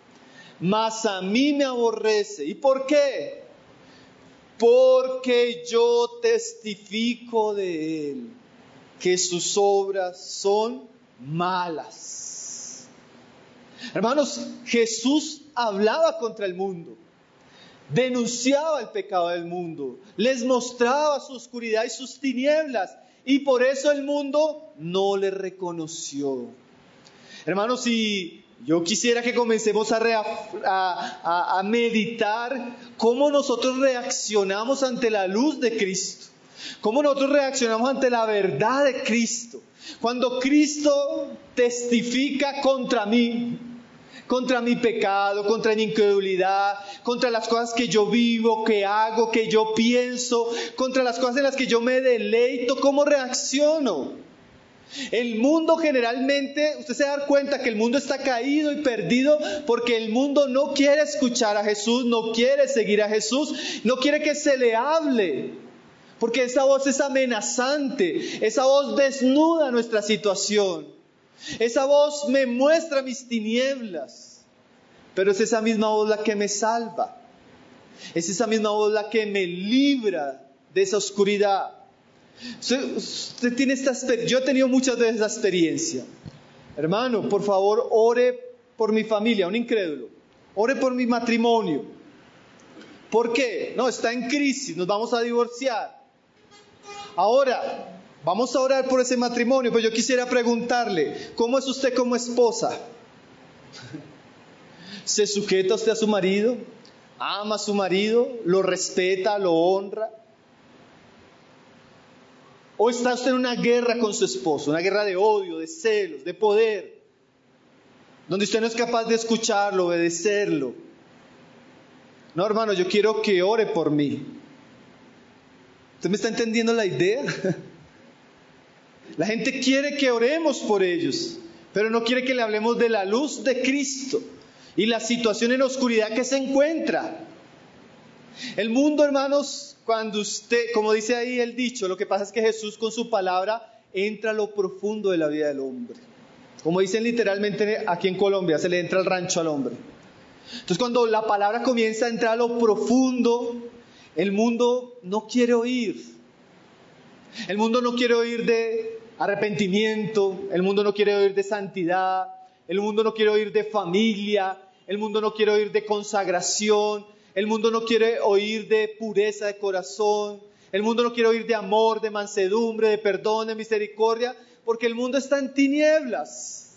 mas a mí me aborrece. ¿Y por qué? Porque yo testifico de Él que sus obras son malas. Hermanos, Jesús hablaba contra el mundo, denunciaba el pecado del mundo, les mostraba su oscuridad y sus tinieblas, y por eso el mundo no le reconoció. Hermanos, y yo quisiera que comencemos a, rea, a, a, a meditar cómo nosotros reaccionamos ante la luz de Cristo, cómo nosotros reaccionamos ante la verdad de Cristo. Cuando Cristo testifica contra mí, contra mi pecado, contra mi incredulidad, contra las cosas que yo vivo, que hago, que yo pienso, contra las cosas en las que yo me deleito, ¿cómo reacciono? El mundo generalmente, usted se da cuenta que el mundo está caído y perdido porque el mundo no quiere escuchar a Jesús, no quiere seguir a Jesús, no quiere que se le hable, porque esa voz es amenazante, esa voz desnuda nuestra situación, esa voz me muestra mis tinieblas, pero es esa misma voz la que me salva, es esa misma voz la que me libra de esa oscuridad. Usted, usted tiene esta experiencia. Yo he tenido muchas veces esa experiencia. Hermano, por favor, ore por mi familia, un incrédulo. Ore por mi matrimonio. ¿Por qué? No, está en crisis, nos vamos a divorciar. Ahora, vamos a orar por ese matrimonio, pero yo quisiera preguntarle, ¿cómo es usted como esposa? ¿Se sujeta usted a su marido? ¿Ama a su marido? ¿Lo respeta? ¿Lo honra? ¿O está usted en una guerra con su esposo? Una guerra de odio, de celos, de poder, donde usted no es capaz de escucharlo, obedecerlo. No, hermano, yo quiero que ore por mí. ¿Usted me está entendiendo la idea? La gente quiere que oremos por ellos, pero no quiere que le hablemos de la luz de Cristo y la situación en oscuridad que se encuentra. El mundo, hermanos, cuando usted, como dice ahí el dicho, lo que pasa es que Jesús con su palabra entra a lo profundo de la vida del hombre. Como dicen literalmente aquí en Colombia, se le entra al rancho al hombre. Entonces cuando la palabra comienza a entrar a lo profundo, El mundo no quiere oír. El mundo no quiere oír de arrepentimiento, el mundo no quiere oír de santidad, el mundo no quiere oír de familia, el mundo no quiere oír de consagración, el mundo no quiere oír de pureza de corazón, el mundo no quiere oír de amor, de mansedumbre, de perdón, de misericordia, porque el mundo está en tinieblas.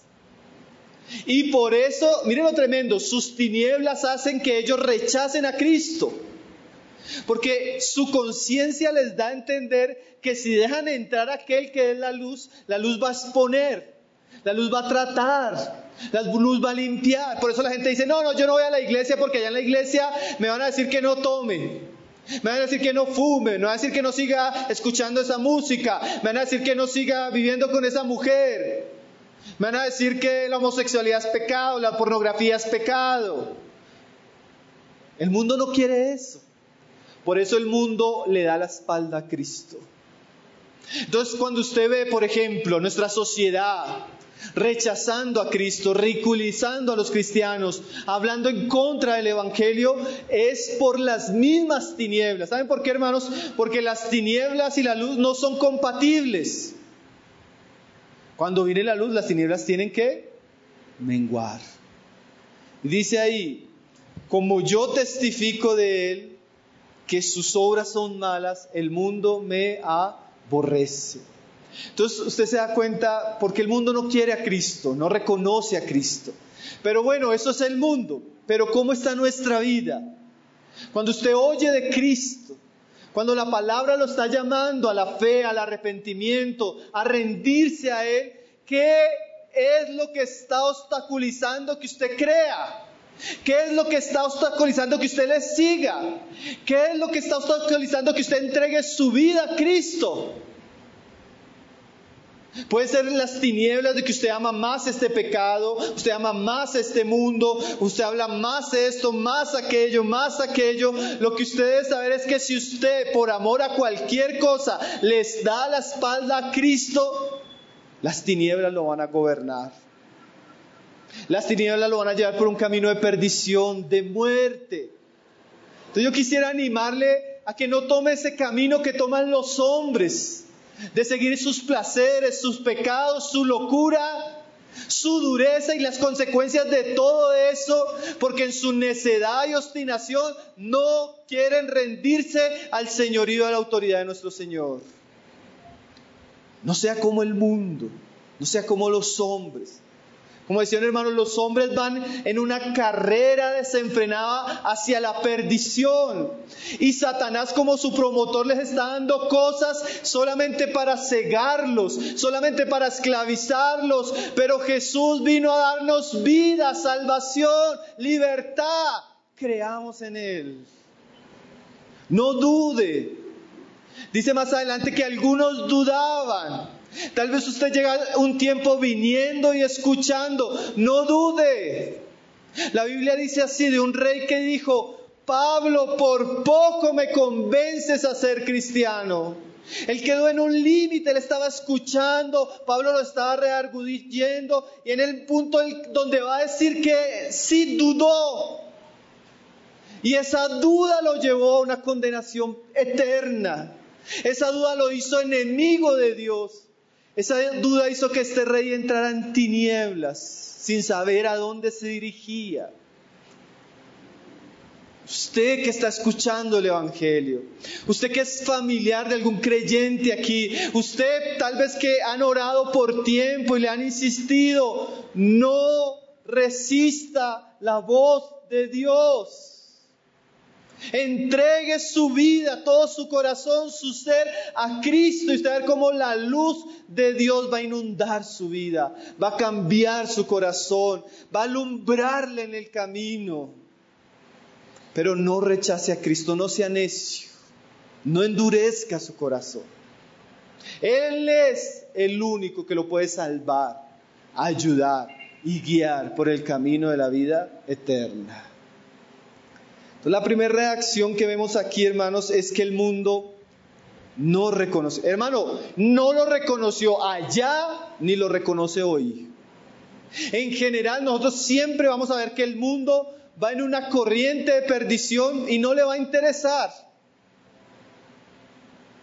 Y por eso, miren lo tremendo, sus tinieblas hacen que ellos rechacen a Cristo. Porque su conciencia les da a entender que si dejan entrar a aquel que es la luz, la luz va a exponer, la luz va a tratar, la luz va a limpiar. Por eso la gente dice, no, no, yo no voy a la iglesia porque allá en la iglesia me van a decir que no tome, me van a decir que no fume, me van a decir que no siga escuchando esa música, me van a decir que no siga viviendo con esa mujer, me van a decir que la homosexualidad es pecado, la pornografía es pecado. El mundo no quiere eso. Por eso el mundo le da la espalda a Cristo. Entonces, cuando usted ve, por ejemplo, nuestra sociedad rechazando a Cristo, ridiculizando a los cristianos, hablando en contra del Evangelio, es por las mismas tinieblas. ¿Saben por qué, hermanos? Porque las tinieblas y la luz no son compatibles. Cuando viene la luz, las tinieblas tienen que menguar. Dice ahí, como yo testifico de Él, que sus obras son malas, el mundo me aborrece. Entonces usted se da cuenta, porque el mundo no quiere a Cristo, no reconoce a Cristo. Pero bueno, eso es el mundo. Pero ¿cómo está nuestra vida? Cuando usted oye de Cristo, cuando la palabra lo está llamando a la fe, al arrepentimiento, a rendirse a Él, ¿qué es lo que está obstaculizando que usted crea? ¿Qué es lo que está obstaculizando que usted le siga? ¿Qué es lo que está obstaculizando que usted entregue su vida a Cristo? Puede ser las tinieblas de que usted ama más este pecado, usted ama más este mundo, usted habla más esto, más aquello, más aquello. Lo que usted debe saber es que si usted, por amor a cualquier cosa, les da la espalda a Cristo, las tinieblas lo van a gobernar. Las tinieblas lo van a llevar por un camino de perdición, de muerte. Entonces yo quisiera animarle a que no tome ese camino que toman los hombres, de seguir sus placeres, sus pecados, su locura, su dureza y las consecuencias de todo eso, porque en su necedad y obstinación no quieren rendirse al señorío, a la autoridad de nuestro Señor. No sea como el mundo, no sea como los hombres. Como decían, hermanos, los hombres van en una carrera desenfrenada hacia la perdición. Y Satanás, como su promotor, les está dando cosas solamente para cegarlos, solamente para esclavizarlos. Pero Jesús vino a darnos vida, salvación, libertad. Creamos en Él. No dude. Dice más adelante que algunos dudaban. Tal vez usted llega un tiempo viniendo y escuchando, no dude. La Biblia dice así de un rey que dijo, Pablo, por poco me convences a ser cristiano. Él quedó en un límite, él estaba escuchando, Pablo lo estaba redarguyendo y en el punto donde va a decir que sí dudó. Y esa duda lo llevó a una condenación eterna. Esa duda lo hizo enemigo de Dios. Esa duda hizo que este rey entrara en tinieblas, sin saber a dónde se dirigía. Usted que está escuchando el Evangelio, usted que es familiar de algún creyente aquí, usted tal vez que han orado por tiempo y le han insistido, no resista la voz de Dios. Entregue su vida, todo su corazón, su ser a Cristo y usted va a ver cómo la luz de Dios va a inundar su vida, va a cambiar su corazón, va a alumbrarle en el camino. Pero no rechace a Cristo, no sea necio, no endurezca su corazón. Él es el único que lo puede salvar, ayudar y guiar por el camino de la vida eterna. Entonces, la primera reacción que vemos aquí, hermanos, es que el mundo no reconoce. Hermano, no lo reconoció allá ni lo reconoce hoy. En general, nosotros siempre vamos a ver que el mundo va en una corriente de perdición y no le va a interesar.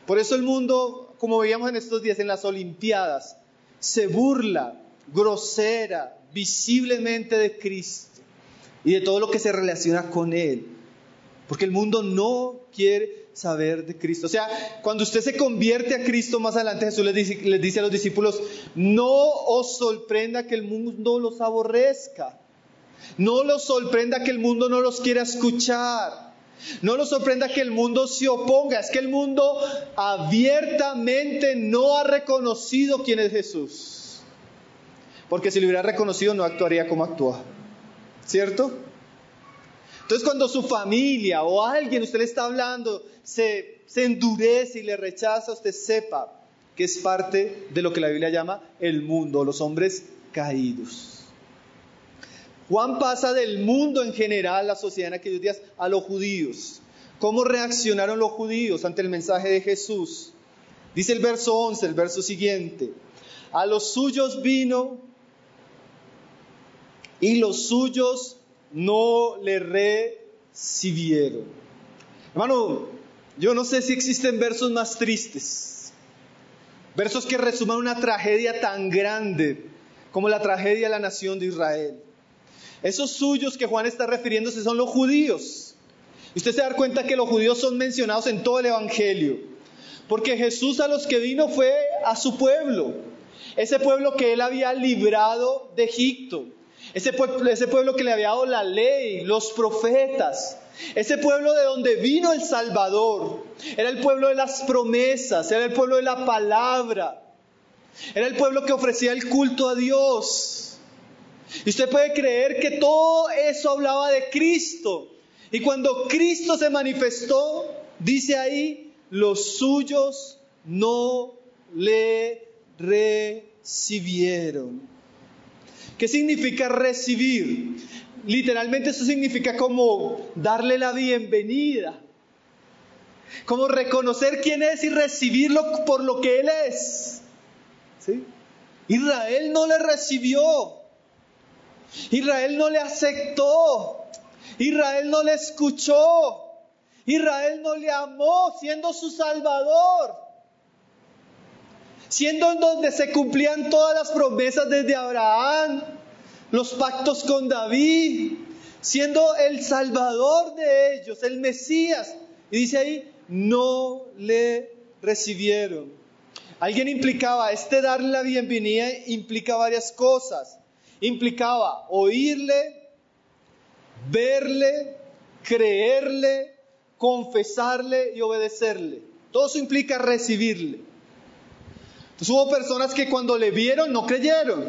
Por eso el mundo, como veíamos en estos días en las Olimpiadas, se burla grosera, visiblemente de Cristo y de todo lo que se relaciona con Él. Porque el mundo no quiere saber de Cristo. O sea, cuando usted se convierte a Cristo, más adelante Jesús les dice, les dice a los discípulos, no os sorprenda que el mundo los aborrezca. No los sorprenda que el mundo no los quiera escuchar. No los sorprenda que el mundo se oponga. Es que el mundo abiertamente no ha reconocido quién es Jesús. Porque si lo hubiera reconocido no actuaría como actúa. ¿Cierto? Entonces cuando su familia o alguien, usted le está hablando, se, se endurece y le rechaza, usted sepa que es parte de lo que la Biblia llama el mundo, los hombres caídos. Juan pasa del mundo en general, la sociedad en aquellos días, a los judíos. ¿Cómo reaccionaron los judíos ante el mensaje de Jesús? Dice el verso once, el verso siguiente. A los suyos vino y los suyos no le recibieron. Hermano, yo no sé si existen versos más tristes. Versos que resuman una tragedia tan grande como la tragedia de la nación de Israel. Esos suyos que Juan está refiriéndose son los judíos. Y usted se da cuenta que los judíos son mencionados en todo el Evangelio. Porque Jesús a los que vino fue a su pueblo. Ese pueblo que él había librado de Egipto. Ese pueblo, ese pueblo que le había dado la ley, los profetas. Ese pueblo de donde vino el Salvador. Era el pueblo de las promesas. Era el pueblo de la palabra. Era el pueblo que ofrecía el culto a Dios. Y usted puede creer que todo eso hablaba de Cristo. Y cuando Cristo se manifestó, dice ahí, los suyos no le recibieron. ¿Qué significa recibir? Literalmente eso significa como darle la bienvenida. Como reconocer quién es y recibirlo por lo que Él es. ¿Sí? Israel no le recibió. Israel no le aceptó. Israel no le escuchó. Israel no le amó siendo su Salvador. Siendo en donde se cumplían todas las promesas desde Abraham, los pactos con David, siendo el Salvador de ellos, el Mesías. Y dice ahí, no le recibieron. Alguien implicaba, este darle la bienvenida implica varias cosas. Implicaba oírle, verle, creerle, confesarle y obedecerle. Todo eso implica recibirle. Entonces hubo personas que cuando le vieron no creyeron.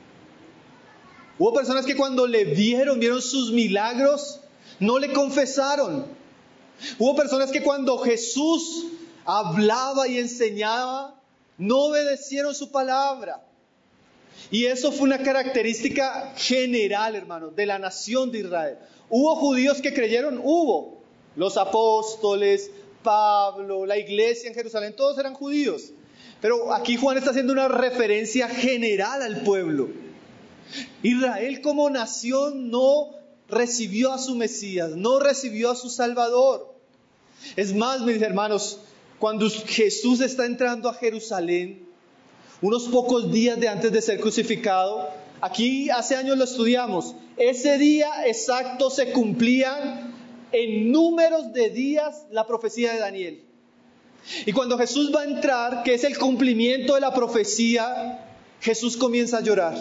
Hubo personas que cuando le vieron, vieron sus milagros, no le confesaron. Hubo personas que cuando Jesús hablaba y enseñaba, no obedecieron su palabra. Y eso fue una característica general, hermanos, de la nación de Israel. ¿Hubo judíos que creyeron? Hubo. Los apóstoles, Pablo, la iglesia en Jerusalén, todos eran judíos. Pero aquí Juan está haciendo una referencia general al pueblo. Israel como nación no recibió a su Mesías, no recibió a su Salvador. Es más, mis hermanos, cuando Jesús está entrando a Jerusalén, unos pocos días de antes de ser crucificado, aquí hace años lo estudiamos, ese día exacto se cumplían en números de días la profecía de Daniel. Y cuando Jesús va a entrar, que es el cumplimiento de la profecía, Jesús comienza a llorar.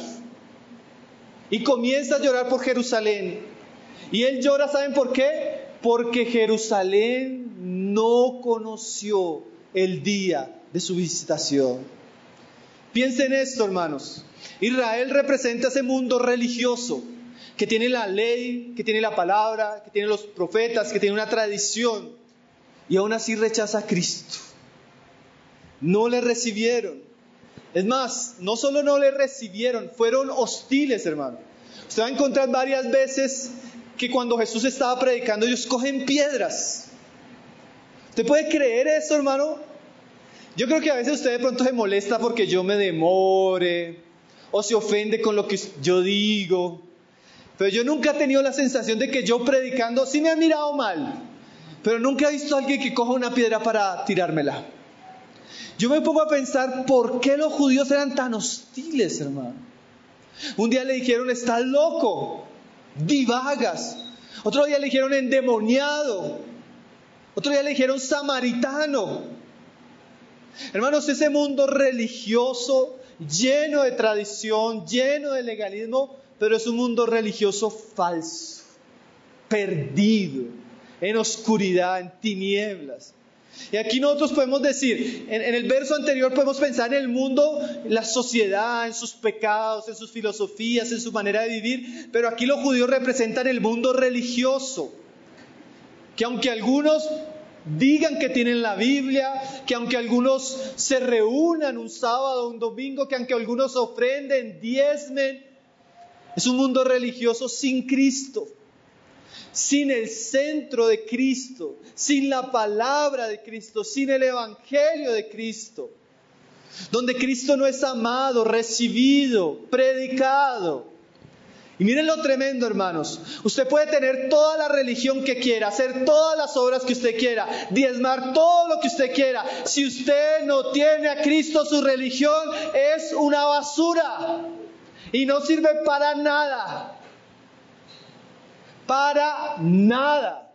Y comienza a llorar por Jerusalén. Y Él llora, ¿saben por qué? Porque Jerusalén no conoció el día de su visitación. Piensen en esto, hermanos. Israel representa ese mundo religioso que tiene la ley, que tiene la palabra, que tiene los profetas, que tiene una tradición, y aún así rechaza a Cristo. No le recibieron. Es más, no solo no le recibieron, fueron hostiles, hermano. Usted va a encontrar varias veces que cuando Jesús estaba predicando, ellos cogen piedras. ¿Usted puede creer eso, hermano? Yo creo que a veces usted de pronto se molesta porque yo me demore, o se ofende con lo que yo digo. Pero yo nunca he tenido la sensación de que yo predicando, sí me han mirado mal, pero nunca he visto a alguien que coja una piedra para tirármela. Yo me pongo a pensar por qué los judíos eran tan hostiles, hermano. Un día le dijeron, estás loco, divagas. Otro día le dijeron endemoniado. Otro día le dijeron samaritano. Hermanos, ese mundo religioso, lleno de tradición, lleno de legalismo, pero es un mundo religioso falso, perdido, en oscuridad, en tinieblas. Y aquí nosotros podemos decir, en, en el verso anterior podemos pensar en el mundo, la sociedad, en sus pecados, en sus filosofías, en su manera de vivir, pero aquí los judíos representan el mundo religioso, que aunque algunos digan que tienen la Biblia, que aunque algunos se reúnan un sábado, un domingo, que aunque algunos ofrenden, diezmen, es un mundo religioso sin Cristo. Sin el centro de Cristo, sin la palabra de Cristo, sin el evangelio de Cristo, donde Cristo no es amado, recibido, predicado. Y miren lo tremendo, hermanos. Usted puede tener toda la religión que quiera, hacer todas las obras que usted quiera, diezmar todo lo que usted quiera. Si usted no tiene a Cristo, su religión es una basura y no sirve para nada. Para nada.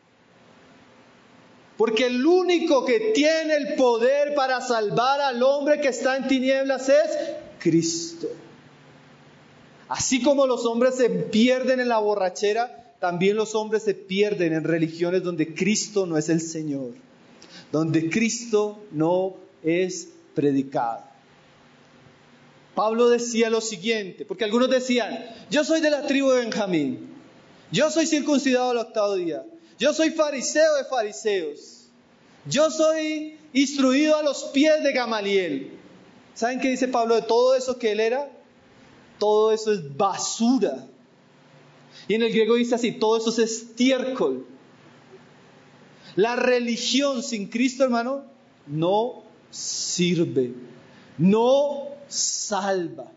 Porque el único que tiene el poder para salvar al hombre que está en tinieblas es Cristo. Así como los hombres se pierden en la borrachera, también los hombres se pierden en religiones donde Cristo no es el Señor, donde Cristo no es predicado. Pablo decía lo siguiente, porque algunos decían, yo soy de la tribu de Benjamín, yo soy circuncidado al octavo día, yo soy fariseo de fariseos, yo soy instruido a los pies de Gamaliel. ¿Saben qué dice Pablo de todo eso que él era? Todo eso es basura. Y en el griego dice así, todo eso es estiércol. La religión sin Cristo, hermano, no sirve, no salva.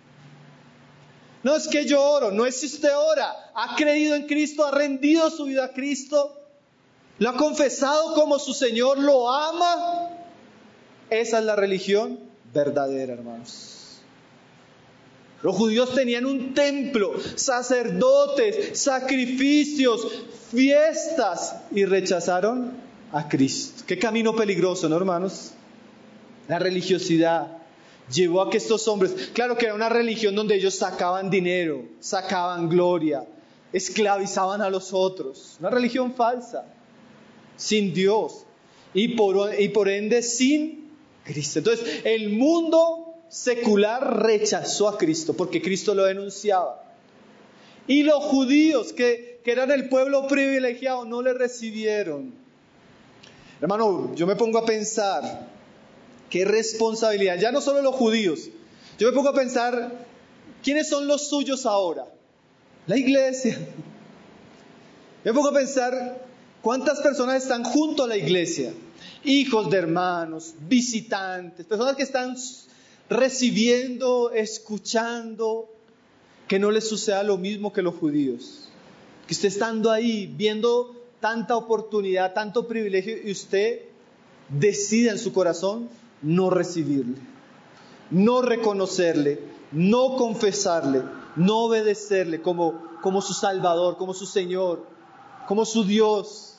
No es que yo oro, no es si usted ora, ha creído en Cristo, ha rendido su vida a Cristo, lo ha confesado como su Señor, lo ama. Esa es la religión verdadera, hermanos. Los judíos tenían un templo, sacerdotes, sacrificios, fiestas, y rechazaron a Cristo. Qué camino peligroso, ¿no, hermanos? La religiosidad llevó a que estos hombres, claro que era una religión donde ellos sacaban dinero, sacaban gloria, esclavizaban a los otros. Una religión falsa, sin Dios y por, y por ende sin Cristo. Entonces el mundo secular rechazó a Cristo porque Cristo lo denunciaba. Y los judíos que, que eran el pueblo privilegiado no le recibieron. Hermano, yo me pongo a pensar, qué responsabilidad, ya no solo los judíos. Yo me pongo a pensar, ¿quiénes son los suyos ahora? La iglesia. Yo me pongo a pensar, ¿cuántas personas están junto a la iglesia? Hijos de hermanos, visitantes, personas que están recibiendo, escuchando, que no les suceda lo mismo que los judíos. Que usted estando ahí, viendo tanta oportunidad, tanto privilegio, y usted decide en su corazón no recibirle, no reconocerle, no confesarle, no obedecerle como, como su Salvador, como su Señor, como su Dios.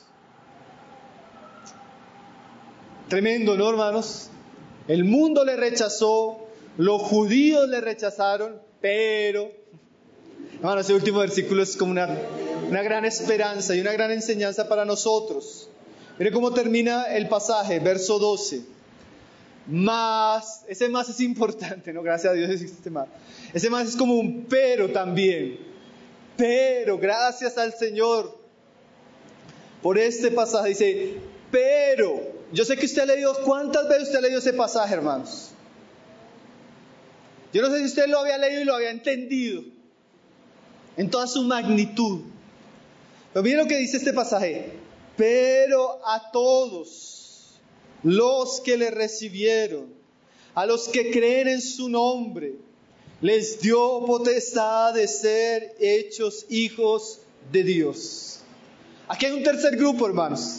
Tremendo, ¿no, hermanos? El mundo le rechazó, los judíos le rechazaron, pero, hermano, ese último versículo es como una, una gran esperanza y una gran enseñanza para nosotros. Mire cómo termina el pasaje, verso doce. Más, ese más es importante, ¿no? Gracias a Dios existe más. Ese más es como un pero también. Pero, gracias al Señor por este pasaje. Dice, pero, yo sé que usted ha leído, ¿cuántas veces usted ha leído ese pasaje, hermanos? Yo no sé si usted lo había leído y lo había entendido en toda su magnitud. Pero miren lo que dice este pasaje. Pero a todos los que le recibieron, a los que creen en su nombre, les dio potestad de ser hechos hijos de Dios. Aquí hay un tercer grupo, hermanos,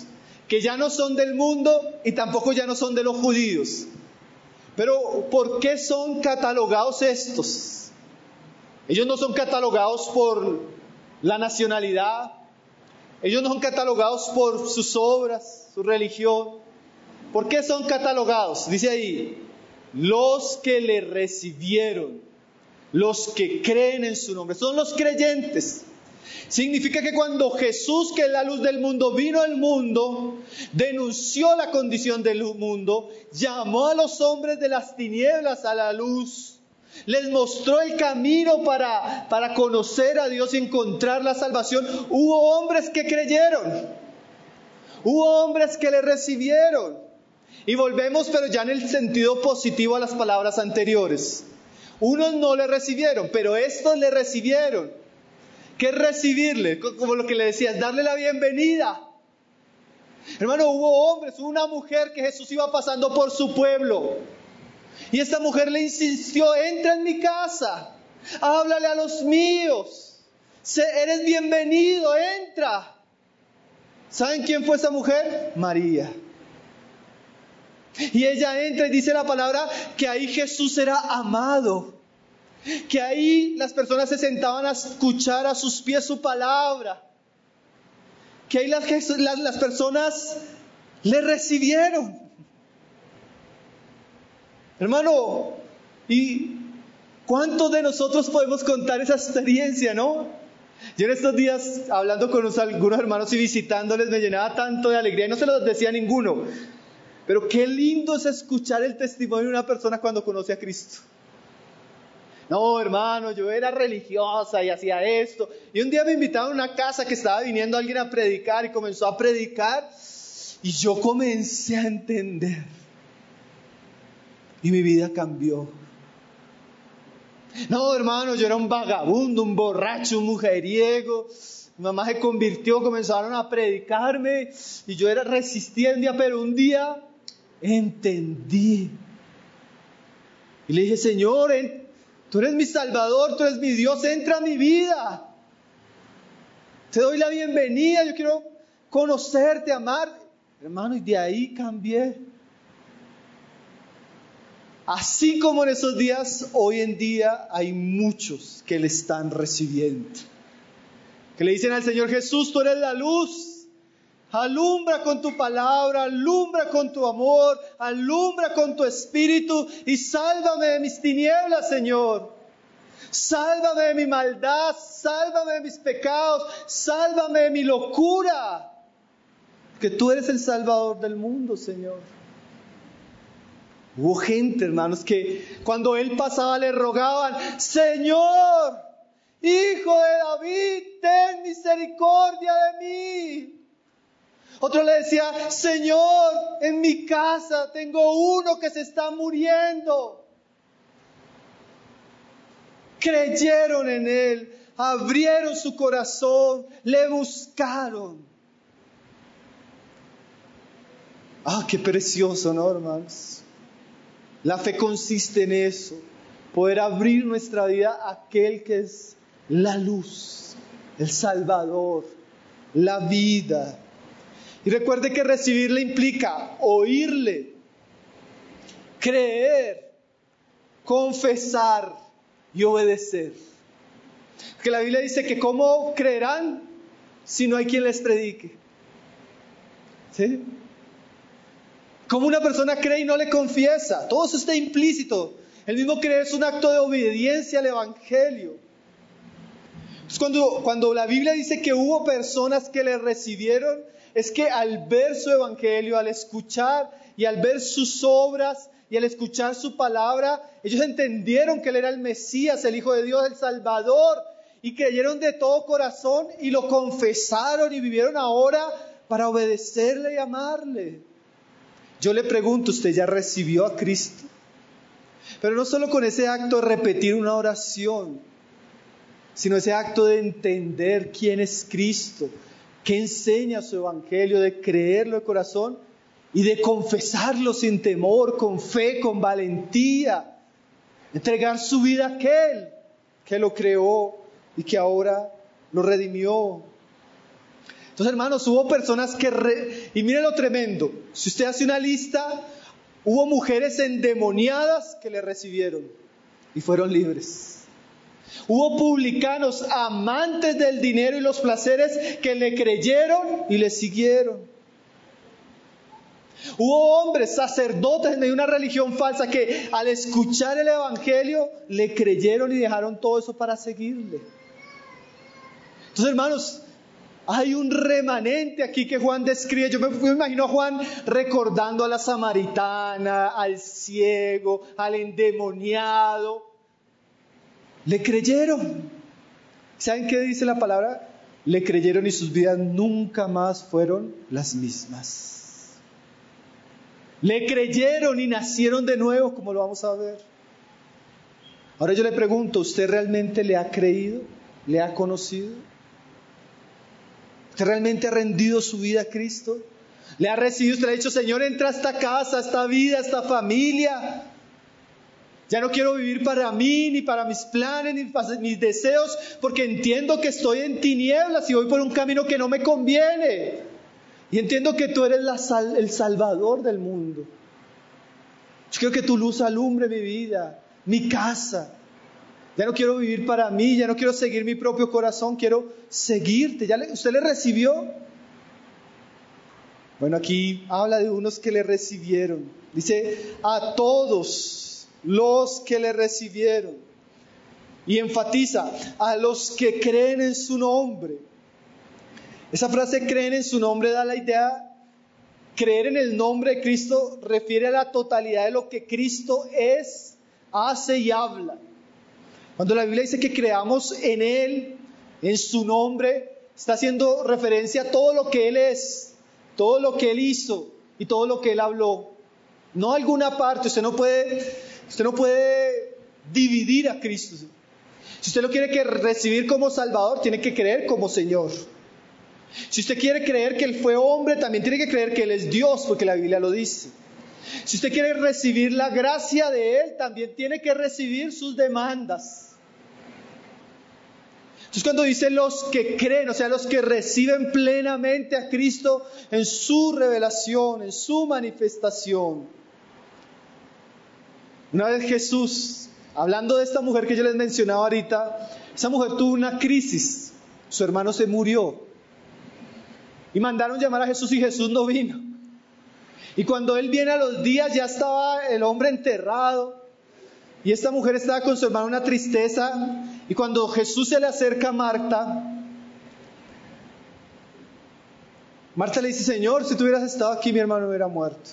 que ya no son del mundo y tampoco ya no son de los judíos. Pero ¿por qué son catalogados estos? Ellos no son catalogados por la nacionalidad, ellos no son catalogados por sus obras, su religión. ¿Por qué son catalogados? Dice ahí, los que le recibieron, los que creen en su nombre, son los creyentes. Significa que cuando Jesús, que es la luz del mundo, vino al mundo, denunció la condición del mundo, llamó a los hombres de las tinieblas a la luz, les mostró el camino para, para conocer a Dios y encontrar la salvación. Hubo hombres que creyeron, hubo hombres que le recibieron. Y volvemos, pero ya en el sentido positivo, a las palabras anteriores. Unos no le recibieron, pero estos le recibieron. ¿Qué es recibirle? Como lo que le decía, es darle la bienvenida. Hermano, hubo hombres, hubo una mujer que Jesús iba pasando por su pueblo. Y esta mujer le insistió, entra en mi casa, háblale a los míos, eres bienvenido, entra. ¿Saben quién fue esa mujer? María. Y ella entra y dice la palabra que ahí Jesús era amado, que ahí las personas se sentaban a escuchar a sus pies su palabra, que ahí las, las, las personas le recibieron. Hermano, ¿y cuántos de nosotros podemos contar esa experiencia, no? Yo en estos días, hablando con unos, algunos hermanos y visitándoles, me llenaba tanto de alegría, y no se lo decía a ninguno, pero qué lindo es escuchar el testimonio de una persona cuando conoce a Cristo. No, hermano, yo era religiosa y hacía esto. Y un día me invitaron a una casa que estaba viniendo alguien a predicar y comenzó a predicar. Y yo comencé a entender. Y mi vida cambió. No, hermano, yo era un vagabundo, un borracho, un mujeriego. Mi mamá se convirtió, comenzaron a predicarme. Y yo era resistía un día, pero un día entendí. Y le dije, Señor, tú eres mi Salvador, tú eres mi Dios, entra a mi vida. Te doy la bienvenida, yo quiero conocerte, amarte. Hermano, y de ahí cambié. Así como en esos días, hoy en día hay muchos que le están recibiendo. Que le dicen al Señor Jesús, tú eres la luz. Alumbra con tu palabra, alumbra con tu amor, alumbra con tu espíritu y sálvame de mis tinieblas, Señor. Sálvame de mi maldad, sálvame de mis pecados, sálvame de mi locura. Que tú eres el Salvador del mundo, Señor. Hubo gente, hermanos, que cuando Él pasaba le rogaban, Señor, Hijo de David, ten misericordia de mí. Otro le decía, Señor, en mi casa tengo uno que se está muriendo. Creyeron en Él, abrieron su corazón, le buscaron. Ah, qué precioso, ¿no, hermanos? La fe consiste en eso, poder abrir nuestra vida a aquel que es la luz, el Salvador, la vida. Y recuerde que recibirle implica oírle, creer, confesar y obedecer. Porque la Biblia dice que ¿cómo creerán si no hay quien les predique? ¿Sí? ¿Cómo una persona cree y no le confiesa? Todo eso está implícito. El mismo creer es un acto de obediencia al Evangelio. Entonces, cuando, cuando la Biblia dice que hubo personas que le recibieron, es que al ver su evangelio, al escuchar y al ver sus obras y al escuchar su palabra, ellos entendieron que Él era el Mesías, el Hijo de Dios, el Salvador, y creyeron de todo corazón y lo confesaron y vivieron ahora para obedecerle y amarle. Yo le pregunto, ¿usted ya recibió a Cristo? Pero no solo con ese acto de repetir una oración, sino ese acto de entender quién es Cristo, que enseña su evangelio, de creerlo de corazón y de confesarlo sin temor, con fe, con valentía, entregar su vida a aquel que lo creó y que ahora lo redimió. Entonces, hermanos, hubo personas que... Re... Y miren lo tremendo. Si usted hace una lista, hubo mujeres endemoniadas que le recibieron y fueron libres. Hubo publicanos amantes del dinero y los placeres que le creyeron y le siguieron. Hubo hombres, sacerdotes en medio de una religión falsa que al escuchar el evangelio le creyeron y dejaron todo eso para seguirle. Entonces, hermanos, hay un remanente aquí que Juan describe. Yo me, me imagino a Juan recordando a la samaritana, al ciego, al endemoniado. Le creyeron. ¿Saben qué dice la palabra? Le creyeron y sus vidas nunca más fueron las mismas. Le creyeron y nacieron de nuevo, como lo vamos a ver. Ahora yo le pregunto, ¿usted realmente le ha creído? ¿Le ha conocido? ¿Usted realmente ha rendido su vida a Cristo? ¿Le ha recibido? Usted le ha dicho, Señor, entra a esta casa, a esta vida, a esta familia. Ya no quiero vivir para mí, ni para mis planes, ni para mis deseos, porque entiendo que estoy en tinieblas y voy por un camino que no me conviene. Y entiendo que tú eres la sal, el Salvador del mundo. Yo quiero que tu luz alumbre mi vida, mi casa. Ya no quiero vivir para mí, ya no quiero seguir mi propio corazón, quiero seguirte. ¿Ya le, ¿Usted le recibió? Bueno, aquí habla de unos que le recibieron. Dice, a todos los que le recibieron. Y enfatiza, a los que creen en su nombre. Esa frase, creen en su nombre, da la idea, creer en el nombre de Cristo refiere a la totalidad de lo que Cristo es, hace y habla. Cuando la Biblia dice que creamos en Él, en su nombre, está haciendo referencia a todo lo que Él es, todo lo que Él hizo y todo lo que Él habló. No alguna parte, usted no puede, usted no puede dividir a Cristo. Si usted lo quiere que recibir como Salvador, tiene que creer como Señor. Si usted quiere creer que Él fue hombre, también tiene que creer que Él es Dios, porque la Biblia lo dice. Si usted quiere recibir la gracia de Él, también tiene que recibir sus demandas. Entonces, cuando dice los que creen, o sea, los que reciben plenamente a Cristo en su revelación, en su manifestación. Una vez Jesús, hablando de esta mujer que yo les mencionaba ahorita, esa mujer tuvo una crisis, su hermano se murió. Y mandaron llamar a Jesús y Jesús no vino. Y cuando Él viene a los días ya estaba el hombre enterrado. Y esta mujer estaba con su hermano en una tristeza. Y cuando Jesús se le acerca a Marta, Marta le dice, Señor, si tú hubieras estado aquí mi hermano hubiera muerto.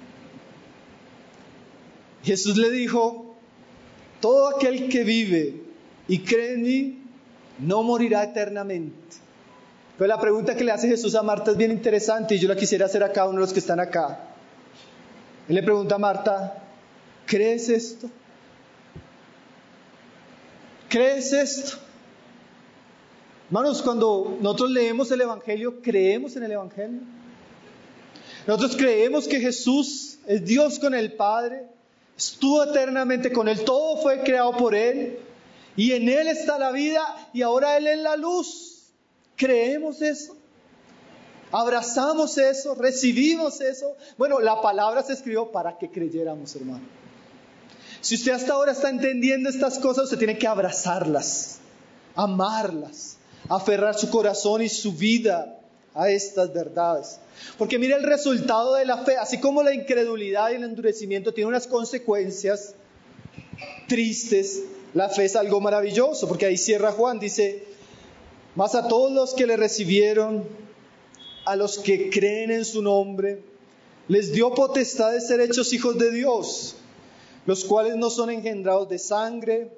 Jesús le dijo, todo aquel que vive y cree en mí no morirá eternamente. Pero la pregunta que le hace Jesús a Marta es bien interesante y yo la quisiera hacer a cada uno de los que están acá. Él le pregunta a Marta, ¿crees esto? ¿Crees esto? Hermanos, cuando nosotros leemos el Evangelio, ¿creemos en el Evangelio? Nosotros creemos que Jesús es Dios con el Padre, estuvo eternamente con Él, todo fue creado por Él y en Él está la vida y ahora Él es la luz. ¿Creemos eso? ¿Abrazamos eso? ¿Recibimos eso? Bueno, la palabra se escribió para que creyéramos, hermano. Si usted hasta ahora está entendiendo estas cosas, usted tiene que abrazarlas, amarlas, aferrar su corazón y su vida a estas verdades. Porque mire el resultado de la fe, así como la incredulidad y el endurecimiento tiene unas consecuencias tristes, la fe es algo maravilloso, porque ahí cierra Juan, dice, mas a todos los que le recibieron, a los que creen en su nombre, les dio potestad de ser hechos hijos de Dios, los cuales no son engendrados de sangre,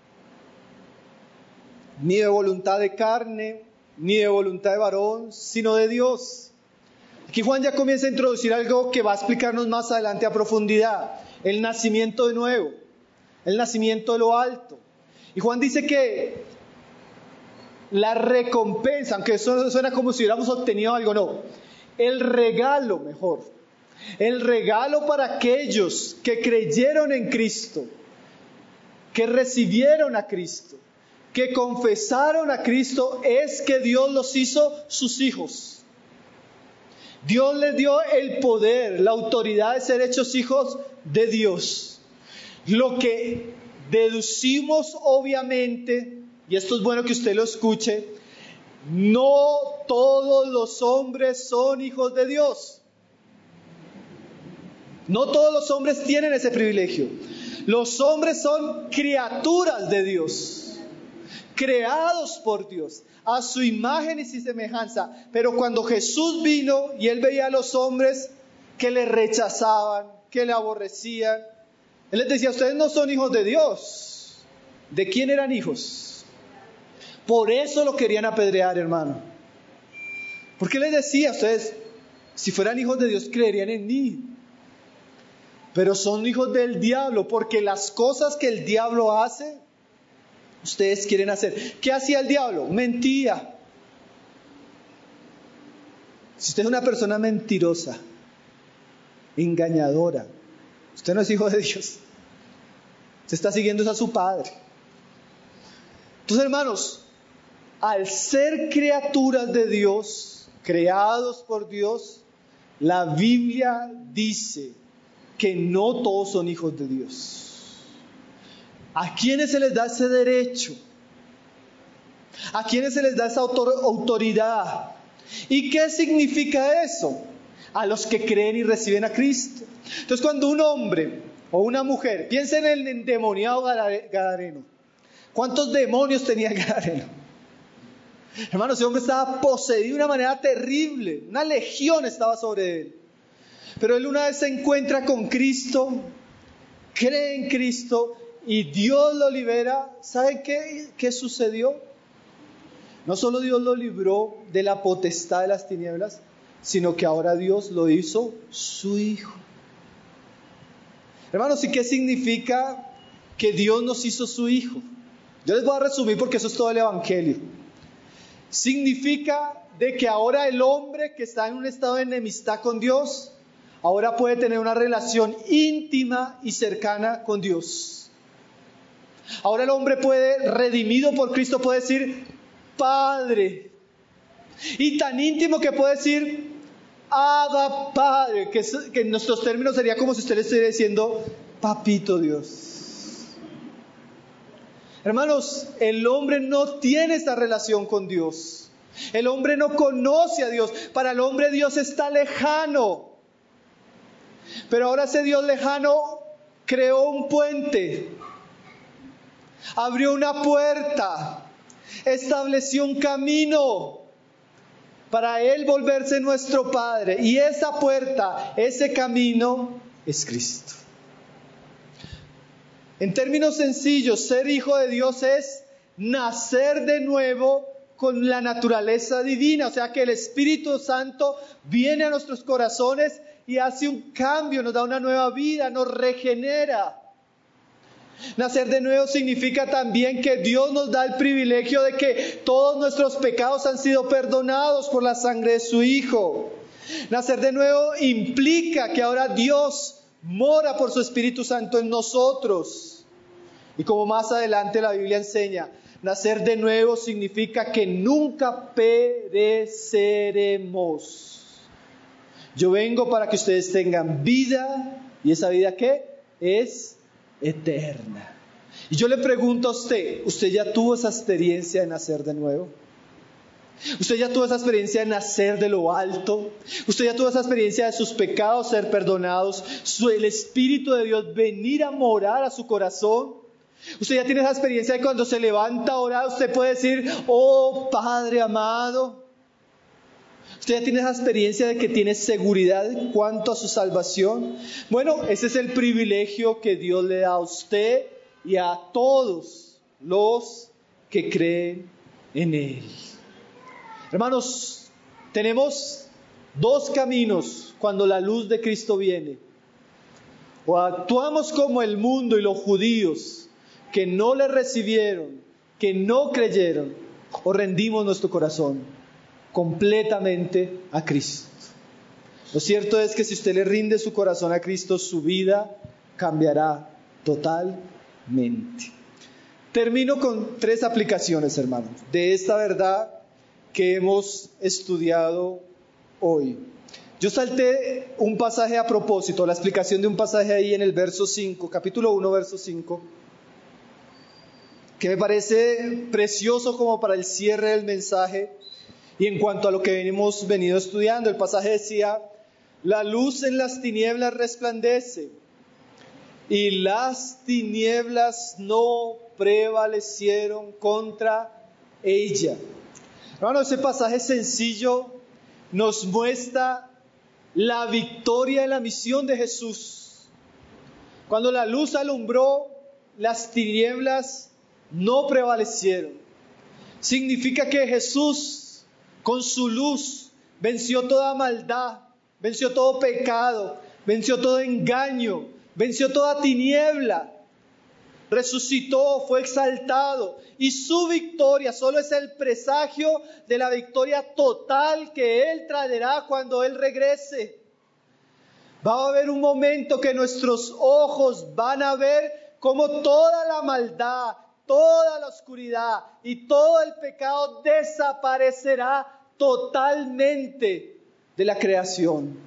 ni de voluntad de carne, ni de voluntad de varón, sino de Dios. Aquí Juan ya comienza a introducir algo que va a explicarnos más adelante a profundidad, el nacimiento de nuevo, el nacimiento de lo alto. Y Juan dice que la recompensa, aunque eso suena como si hubiéramos obtenido algo, no, el regalo mejor, el regalo para aquellos que creyeron en Cristo, que recibieron a Cristo, que confesaron a Cristo es que Dios los hizo sus hijos. Dios les dio el poder, la autoridad de ser hechos hijos de Dios. Lo que deducimos obviamente, y esto es bueno que usted lo escuche, no todos los hombres son hijos de Dios. No todos los hombres tienen ese privilegio. Los hombres son criaturas de Dios, creados por Dios, a su imagen y su semejanza. Pero cuando Jesús vino y Él veía a los hombres que le rechazaban, que le aborrecían, Él les decía: ustedes no son hijos de Dios. ¿De quién eran hijos? Por eso lo querían apedrear, hermano. ¿Por qué les decía? Ustedes, si fueran hijos de Dios, creerían en mí. Pero son hijos del diablo, porque las cosas que el diablo hace, ustedes quieren hacer. ¿Qué hacía el diablo? Mentía. Si usted es una persona mentirosa, engañadora, usted no es hijo de Dios. Usted está siguiendo a su padre. Entonces, hermanos, al ser criaturas de Dios, creados por Dios, la Biblia dice que no todos son hijos de Dios. ¿A quiénes se les da ese derecho? ¿A quiénes se les da esa autor- autoridad? ¿Y qué significa eso? A los que creen y reciben a Cristo. Entonces, cuando un hombre o una mujer, piensen en el endemoniado gadareno. ¿Cuántos demonios tenía el gadareno? Hermano, ese hombre estaba poseído de una manera terrible. Una legión estaba sobre él. Pero él una vez se encuentra con Cristo, cree en Cristo y Dios lo libera. ¿Saben qué, qué sucedió? No solo Dios lo libró de la potestad de las tinieblas, sino que ahora Dios lo hizo su hijo. Hermanos, ¿y qué significa que Dios nos hizo su hijo? Yo les voy a resumir porque eso es todo el evangelio. Significa de que ahora el hombre que está en un estado de enemistad con Dios, ahora puede tener una relación íntima y cercana con Dios. Ahora el hombre puede, redimido por Cristo, puede decir Padre. Y tan íntimo que puede decir Abba Padre, que, es, que en nuestros términos sería como si usted le estuviera diciendo Papito Dios. Hermanos, el hombre no tiene esta relación con Dios. El hombre no conoce a Dios. Para el hombre Dios está lejano. Pero ahora ese Dios lejano creó un puente, abrió una puerta, estableció un camino para Él volverse nuestro Padre. Y esa puerta, ese camino es Cristo. En términos sencillos, ser hijo de Dios es nacer de nuevo con la naturaleza divina. O sea que el Espíritu Santo viene a nuestros corazones y hace un cambio, nos da una nueva vida, nos regenera. Nacer de nuevo significa también que Dios nos da el privilegio de que todos nuestros pecados han sido perdonados por la sangre de su Hijo. Nacer de nuevo implica que ahora Dios mora por su Espíritu Santo en nosotros. Y como más adelante la Biblia enseña, nacer de nuevo significa que nunca pereceremos. Yo vengo para que ustedes tengan vida, y esa vida ¿qué? Es eterna. Y yo le pregunto a usted, ¿usted ya tuvo esa experiencia de nacer de nuevo? ¿Usted ya tuvo esa experiencia de nacer de lo alto? ¿Usted ya tuvo esa experiencia de sus pecados ser perdonados? ¿El Espíritu de Dios venir a morar a su corazón? ¿Usted ya tiene esa experiencia de cuando se levanta a orar, usted puede decir, oh Padre amado? ¿Usted ya tiene esa experiencia de que tiene seguridad en cuanto a su salvación? Bueno, ese es el privilegio que Dios le da a usted y a todos los que creen en Él. Hermanos, tenemos dos caminos cuando la luz de Cristo viene. O actuamos como el mundo y los judíos que no le recibieron, que no creyeron, o rendimos nuestro corazón completamente a Cristo. Lo cierto es que si usted le rinde su corazón a Cristo, su vida cambiará totalmente. Termino con tres aplicaciones, hermanos, de esta verdad que hemos estudiado hoy. Yo salté un pasaje a propósito, la explicación de un pasaje ahí en el verso cinco, capítulo uno, verso cinco, que me parece precioso como para el cierre del mensaje. Y en cuanto a lo que hemos venido estudiando, el pasaje decía: la luz en las tinieblas resplandece, y las tinieblas no prevalecieron contra ella. Hermano, ese pasaje sencillo nos muestra la victoria de la misión de Jesús. Cuando la luz alumbró, las tinieblas no prevalecieron. Significa que Jesús, con su luz, venció toda maldad, venció todo pecado, venció todo engaño, venció toda tiniebla. Resucitó, fue exaltado, y su victoria solo es el presagio de la victoria total que Él traerá cuando Él regrese. Va a haber un momento que nuestros ojos van a ver cómo toda la maldad, toda la oscuridad y todo el pecado desaparecerá totalmente de la creación.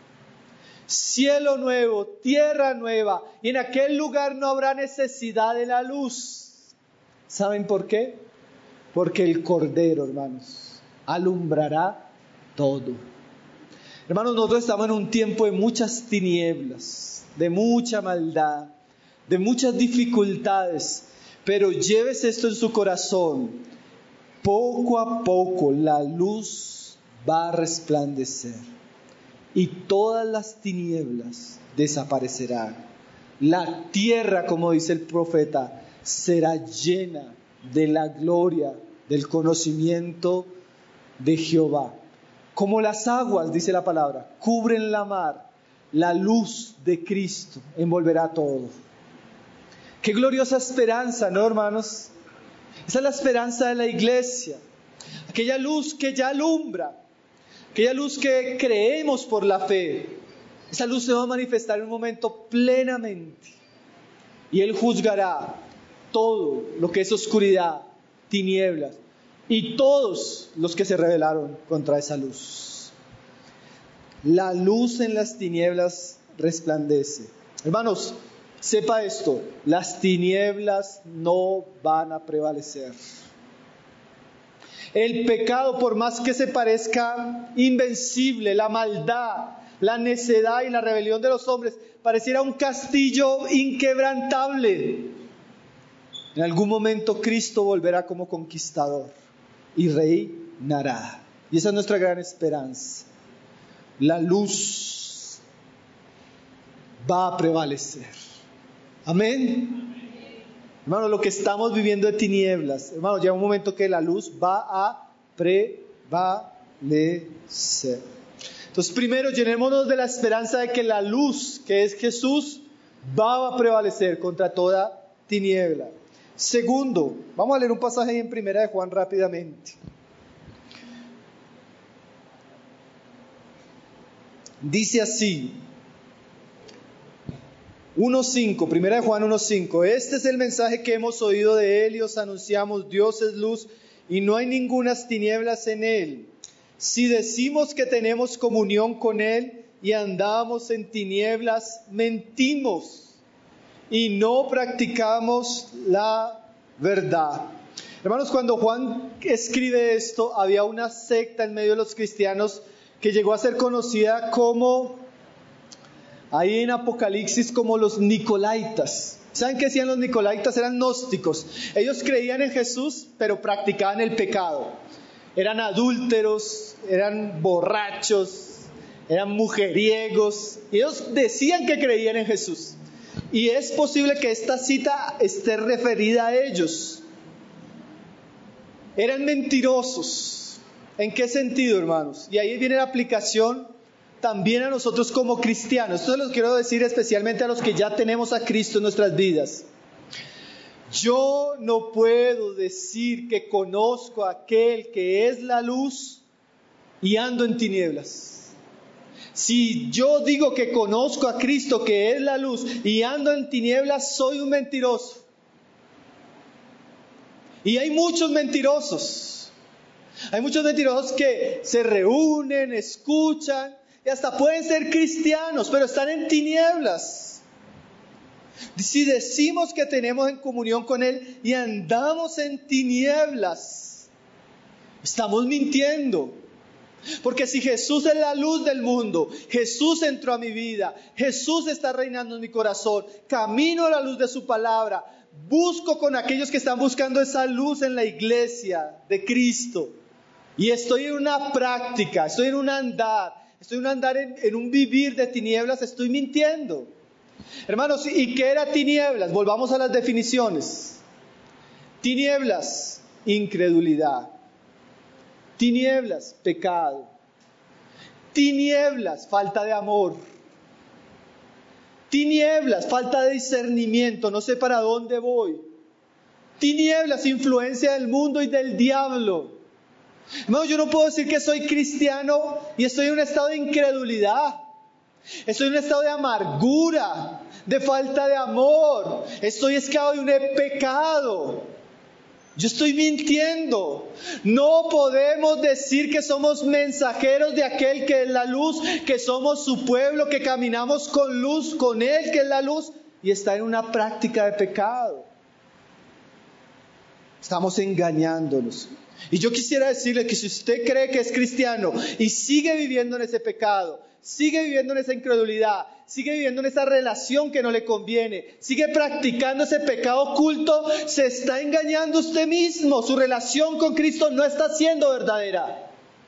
Cielo nuevo, tierra nueva, y en aquel lugar no habrá necesidad de la luz. ¿Saben por qué? Porque el Cordero, hermanos, alumbrará todo. Hermanos, nosotros estamos en un tiempo de muchas tinieblas, de mucha maldad, de muchas dificultades, pero llévese esto en su corazón: poco a poco la luz va a resplandecer y todas las tinieblas desaparecerán. La tierra, como dice el profeta, será llena de la gloria, del conocimiento de Jehová. Como las aguas, dice la palabra, cubren la mar, la luz de Cristo envolverá todo. Qué gloriosa esperanza, ¿no, hermanos? Esa es la esperanza de la iglesia. Aquella luz que ya alumbra, aquella luz que creemos por la fe. Esa luz se va a manifestar en un momento plenamente. Y Él juzgará todo lo que es oscuridad, tinieblas, y todos los que se rebelaron contra esa luz. La luz en las tinieblas resplandece. Hermanos, sepa esto: las tinieblas no van a prevalecer. El pecado, por más que se parezca invencible, la maldad, la necedad y la rebelión de los hombres, pareciera un castillo inquebrantable. En algún momento Cristo volverá como conquistador y reinará. Y esa es nuestra gran esperanza. La luz va a prevalecer. Amén. Hermano, lo que estamos viviendo de tinieblas, hermano, llega un momento que la luz va a prevalecer. Entonces, primero, llenémonos de la esperanza de que la luz, que es Jesús, va a prevalecer contra toda tiniebla. Segundo, vamos a leer un pasaje ahí en Primera de Juan rápidamente. Dice así, uno cinco, Primera de Juan uno cinco: este es el mensaje que hemos oído de Él y os anunciamos: Dios es luz y no hay ningunas tinieblas en Él. Si decimos que tenemos comunión con Él y andamos en tinieblas, mentimos y no practicamos la verdad. Hermanos, cuando Juan escribe esto, había una secta en medio de los cristianos que llegó a ser conocida como, ahí en Apocalipsis, como los Nicolaitas. ¿Saben qué hacían los Nicolaitas? Eran gnósticos. Ellos creían en Jesús, pero practicaban el pecado. Eran adúlteros, eran borrachos, eran mujeriegos. Y ellos decían que creían en Jesús. Y es posible que esta cita esté referida a ellos. Eran mentirosos. ¿En qué sentido, hermanos? Y ahí viene la aplicación también a nosotros como cristianos. Esto se los quiero decir especialmente a los que ya tenemos a Cristo en nuestras vidas. Yo no puedo decir que conozco a aquel que es la luz y ando en tinieblas. Si yo digo que conozco a Cristo que es la luz y ando en tinieblas, soy un mentiroso. Y hay muchos mentirosos. Hay muchos mentirosos que se reúnen, escuchan y hasta pueden ser cristianos, pero están en tinieblas. Si decimos que tenemos en comunión con Él y andamos en tinieblas, estamos mintiendo. Porque si Jesús es la luz del mundo, Jesús entró a mi vida, Jesús está reinando en mi corazón, camino a la luz de su palabra, busco con aquellos que están buscando esa luz en la iglesia de Cristo, y estoy en una práctica, estoy en un andar, estoy en un andar en, en un vivir de tinieblas, estoy mintiendo. Hermanos, ¿y qué era tinieblas? Volvamos a las definiciones. Tinieblas, incredulidad. Tinieblas, pecado. Tinieblas, falta de amor. Tinieblas, falta de discernimiento, no sé para dónde voy. Tinieblas, influencia del mundo y del diablo. Hermano, yo no puedo decir que soy cristiano y estoy en un estado de incredulidad. Estoy en un estado de amargura, de falta de amor. Estoy esclavo de un pecado. Yo estoy mintiendo. No podemos decir que somos mensajeros de aquel que es la luz, que somos su pueblo, que caminamos con luz, con Él que es la luz, y está en una práctica de pecado. Estamos engañándonos. Y yo quisiera decirle que si usted cree que es cristiano y sigue viviendo en ese pecado, sigue viviendo en esa incredulidad, sigue viviendo en esa relación que no le conviene, sigue practicando ese pecado oculto, se está engañando usted mismo. Su relación con Cristo no está siendo verdadera.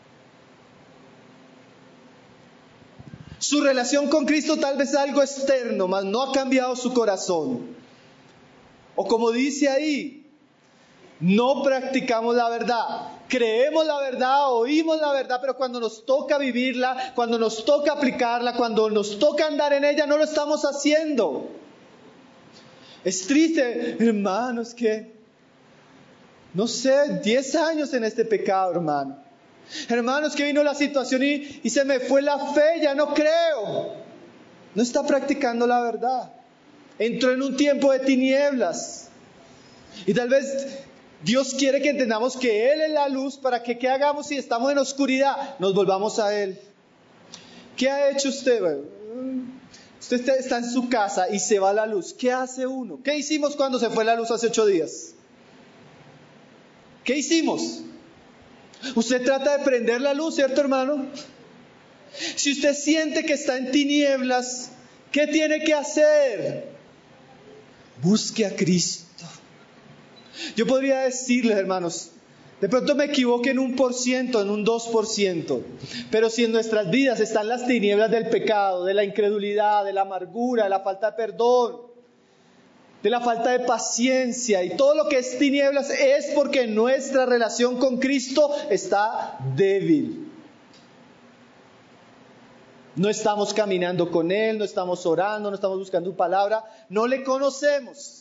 Su relación con Cristo tal vez es algo externo, mas no ha cambiado su corazón. O como dice ahí, no practicamos la verdad. Creemos la verdad, oímos la verdad, pero cuando nos toca vivirla, cuando nos toca aplicarla, cuando nos toca andar en ella, no lo estamos haciendo. Es triste, hermanos, que, no sé, diez años en este pecado, hermano. Hermanos, que vino la situación y, y se me fue la fe, ya no creo. No está practicando la verdad. Entró en un tiempo de tinieblas. Y tal vez Dios quiere que entendamos que Él es la luz para que ¿qué hagamos si estamos en oscuridad? Nos volvamos a Él. ¿Qué ha hecho usted? Bueno, usted está en su casa y se va la luz. ¿Qué hace uno? ¿Qué hicimos cuando se fue la luz hace ocho días? ¿Qué hicimos? Usted trata de prender la luz, ¿cierto, hermano? Si usted siente que está en tinieblas, ¿qué tiene que hacer? Busque a Cristo. Yo podría decirles, hermanos, de pronto me equivoqué en un por ciento, en un dos por ciento, pero si en nuestras vidas están las tinieblas del pecado, de la incredulidad, de la amargura, de la falta de perdón, de la falta de paciencia y todo lo que es tinieblas, es porque nuestra relación con Cristo está débil. No estamos caminando con Él, no estamos orando, no estamos buscando su palabra, no le conocemos.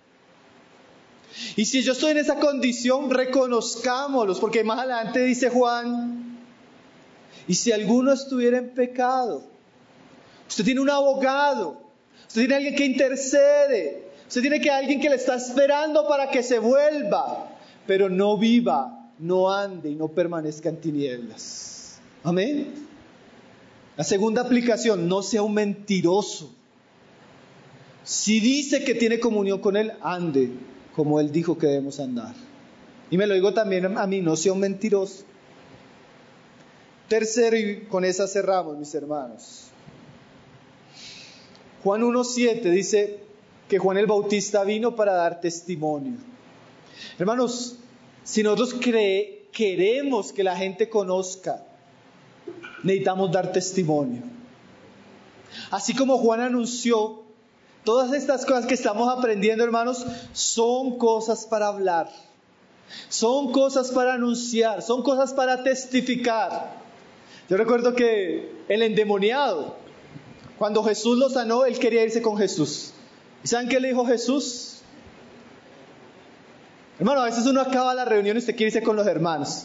Y si yo estoy en esa condición, reconozcámoslos, porque más adelante dice Juan, y si alguno estuviera en pecado, usted tiene un abogado, usted tiene alguien que intercede, usted tiene que alguien que le está esperando para que se vuelva, pero no viva, no ande y no permanezca en tinieblas. Amén. La segunda aplicación, no sea un mentiroso. Si dice que tiene comunión con Él, ande como Él dijo que debemos andar. Y me lo digo también a mí, no sea un mentiroso. Tercero, y con esa cerramos, mis hermanos. Juan uno siete dice que Juan el Bautista vino para dar testimonio. Hermanos, si nosotros cre- queremos que la gente conozca, necesitamos dar testimonio. Así como Juan anunció, todas estas cosas que estamos aprendiendo, hermanos, son cosas para hablar, son cosas para anunciar, son cosas para testificar. Yo recuerdo que el endemoniado, cuando Jesús lo sanó, él quería irse con Jesús. ¿Y saben qué le dijo Jesús? Hermano, a veces uno acaba la reunión y usted quiere irse con los hermanos.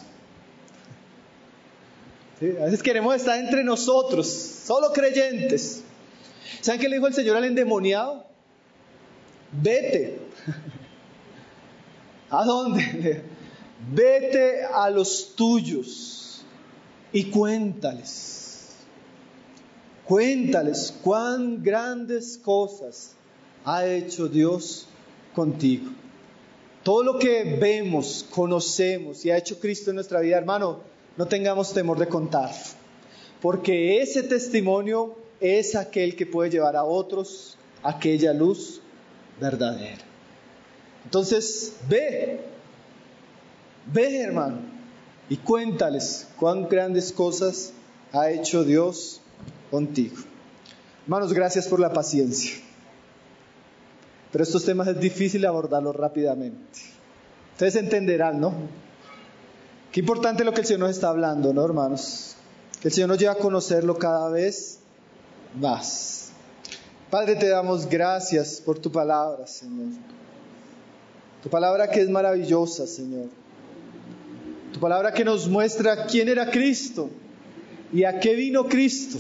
¿Sí? A veces queremos estar entre nosotros, solo creyentes. ¿Saben qué le dijo el Señor al endemoniado? Vete. ¿A dónde? Vete a los tuyos y cuéntales. Cuéntales cuán grandes cosas ha hecho Dios contigo. Todo lo que vemos, conocemos y ha hecho Cristo en nuestra vida, hermano, no tengamos temor de contar, porque ese testimonio es aquel que puede llevar a otros a aquella luz verdadera. Entonces, ve, ve, hermano, y cuéntales cuán grandes cosas ha hecho Dios contigo. Hermanos, gracias por la paciencia. Pero estos temas es difícil abordarlos rápidamente. Ustedes entenderán, ¿no? Qué importante lo que el Señor nos está hablando, ¿no, hermanos? Que el Señor nos lleve a conocerlo cada vez más. Padre, te damos gracias por tu palabra, Señor. Tu palabra que es maravillosa, Señor. Tu palabra que nos muestra quién era Cristo y a qué vino Cristo.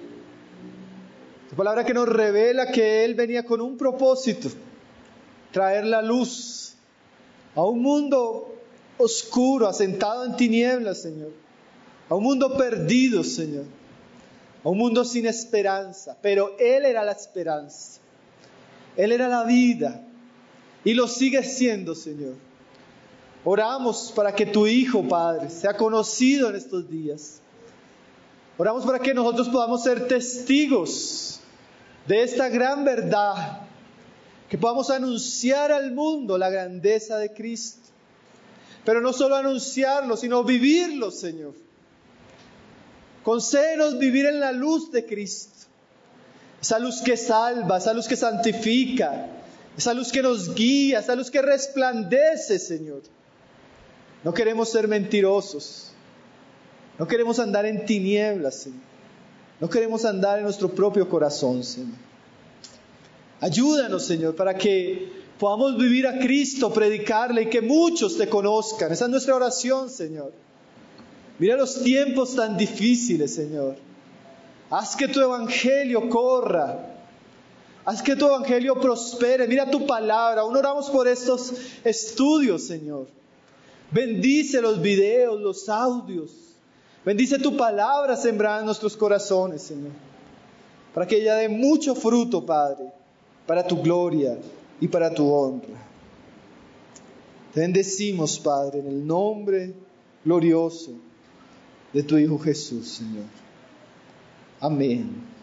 Tu palabra que nos revela que Él venía con un propósito: traer la luz a un mundo oscuro, asentado en tinieblas, Señor. A un mundo perdido, Señor. A un mundo sin esperanza. Pero Él era la esperanza. Él era la vida. Y lo sigue siendo, Señor. Oramos para que tu Hijo, Padre, sea conocido en estos días. Oramos para que nosotros podamos ser testigos de esta gran verdad, que podamos anunciar al mundo la grandeza de Cristo, pero no solo anunciarlo, sino vivirlo, Señor. Concédenos vivir en la luz de Cristo, esa luz que salva, esa luz que santifica, esa luz que nos guía, esa luz que resplandece, Señor. No queremos ser mentirosos, no queremos andar en tinieblas, Señor. No queremos andar en nuestro propio corazón, Señor. Ayúdanos, Señor, para que podamos vivir a Cristo, predicarle y que muchos te conozcan. Esa es nuestra oración, Señor. Mira los tiempos tan difíciles, Señor. Haz que tu evangelio corra. Haz que tu evangelio prospere. Mira tu palabra. Aún oramos por estos estudios, Señor. Bendice los videos, los audios. Bendice tu palabra sembrada en nuestros corazones, Señor, para que ella dé mucho fruto, Padre, para tu gloria y para tu honra. Te bendecimos, Padre, en el nombre glorioso de tu Hijo Jesús, Señor. Amén.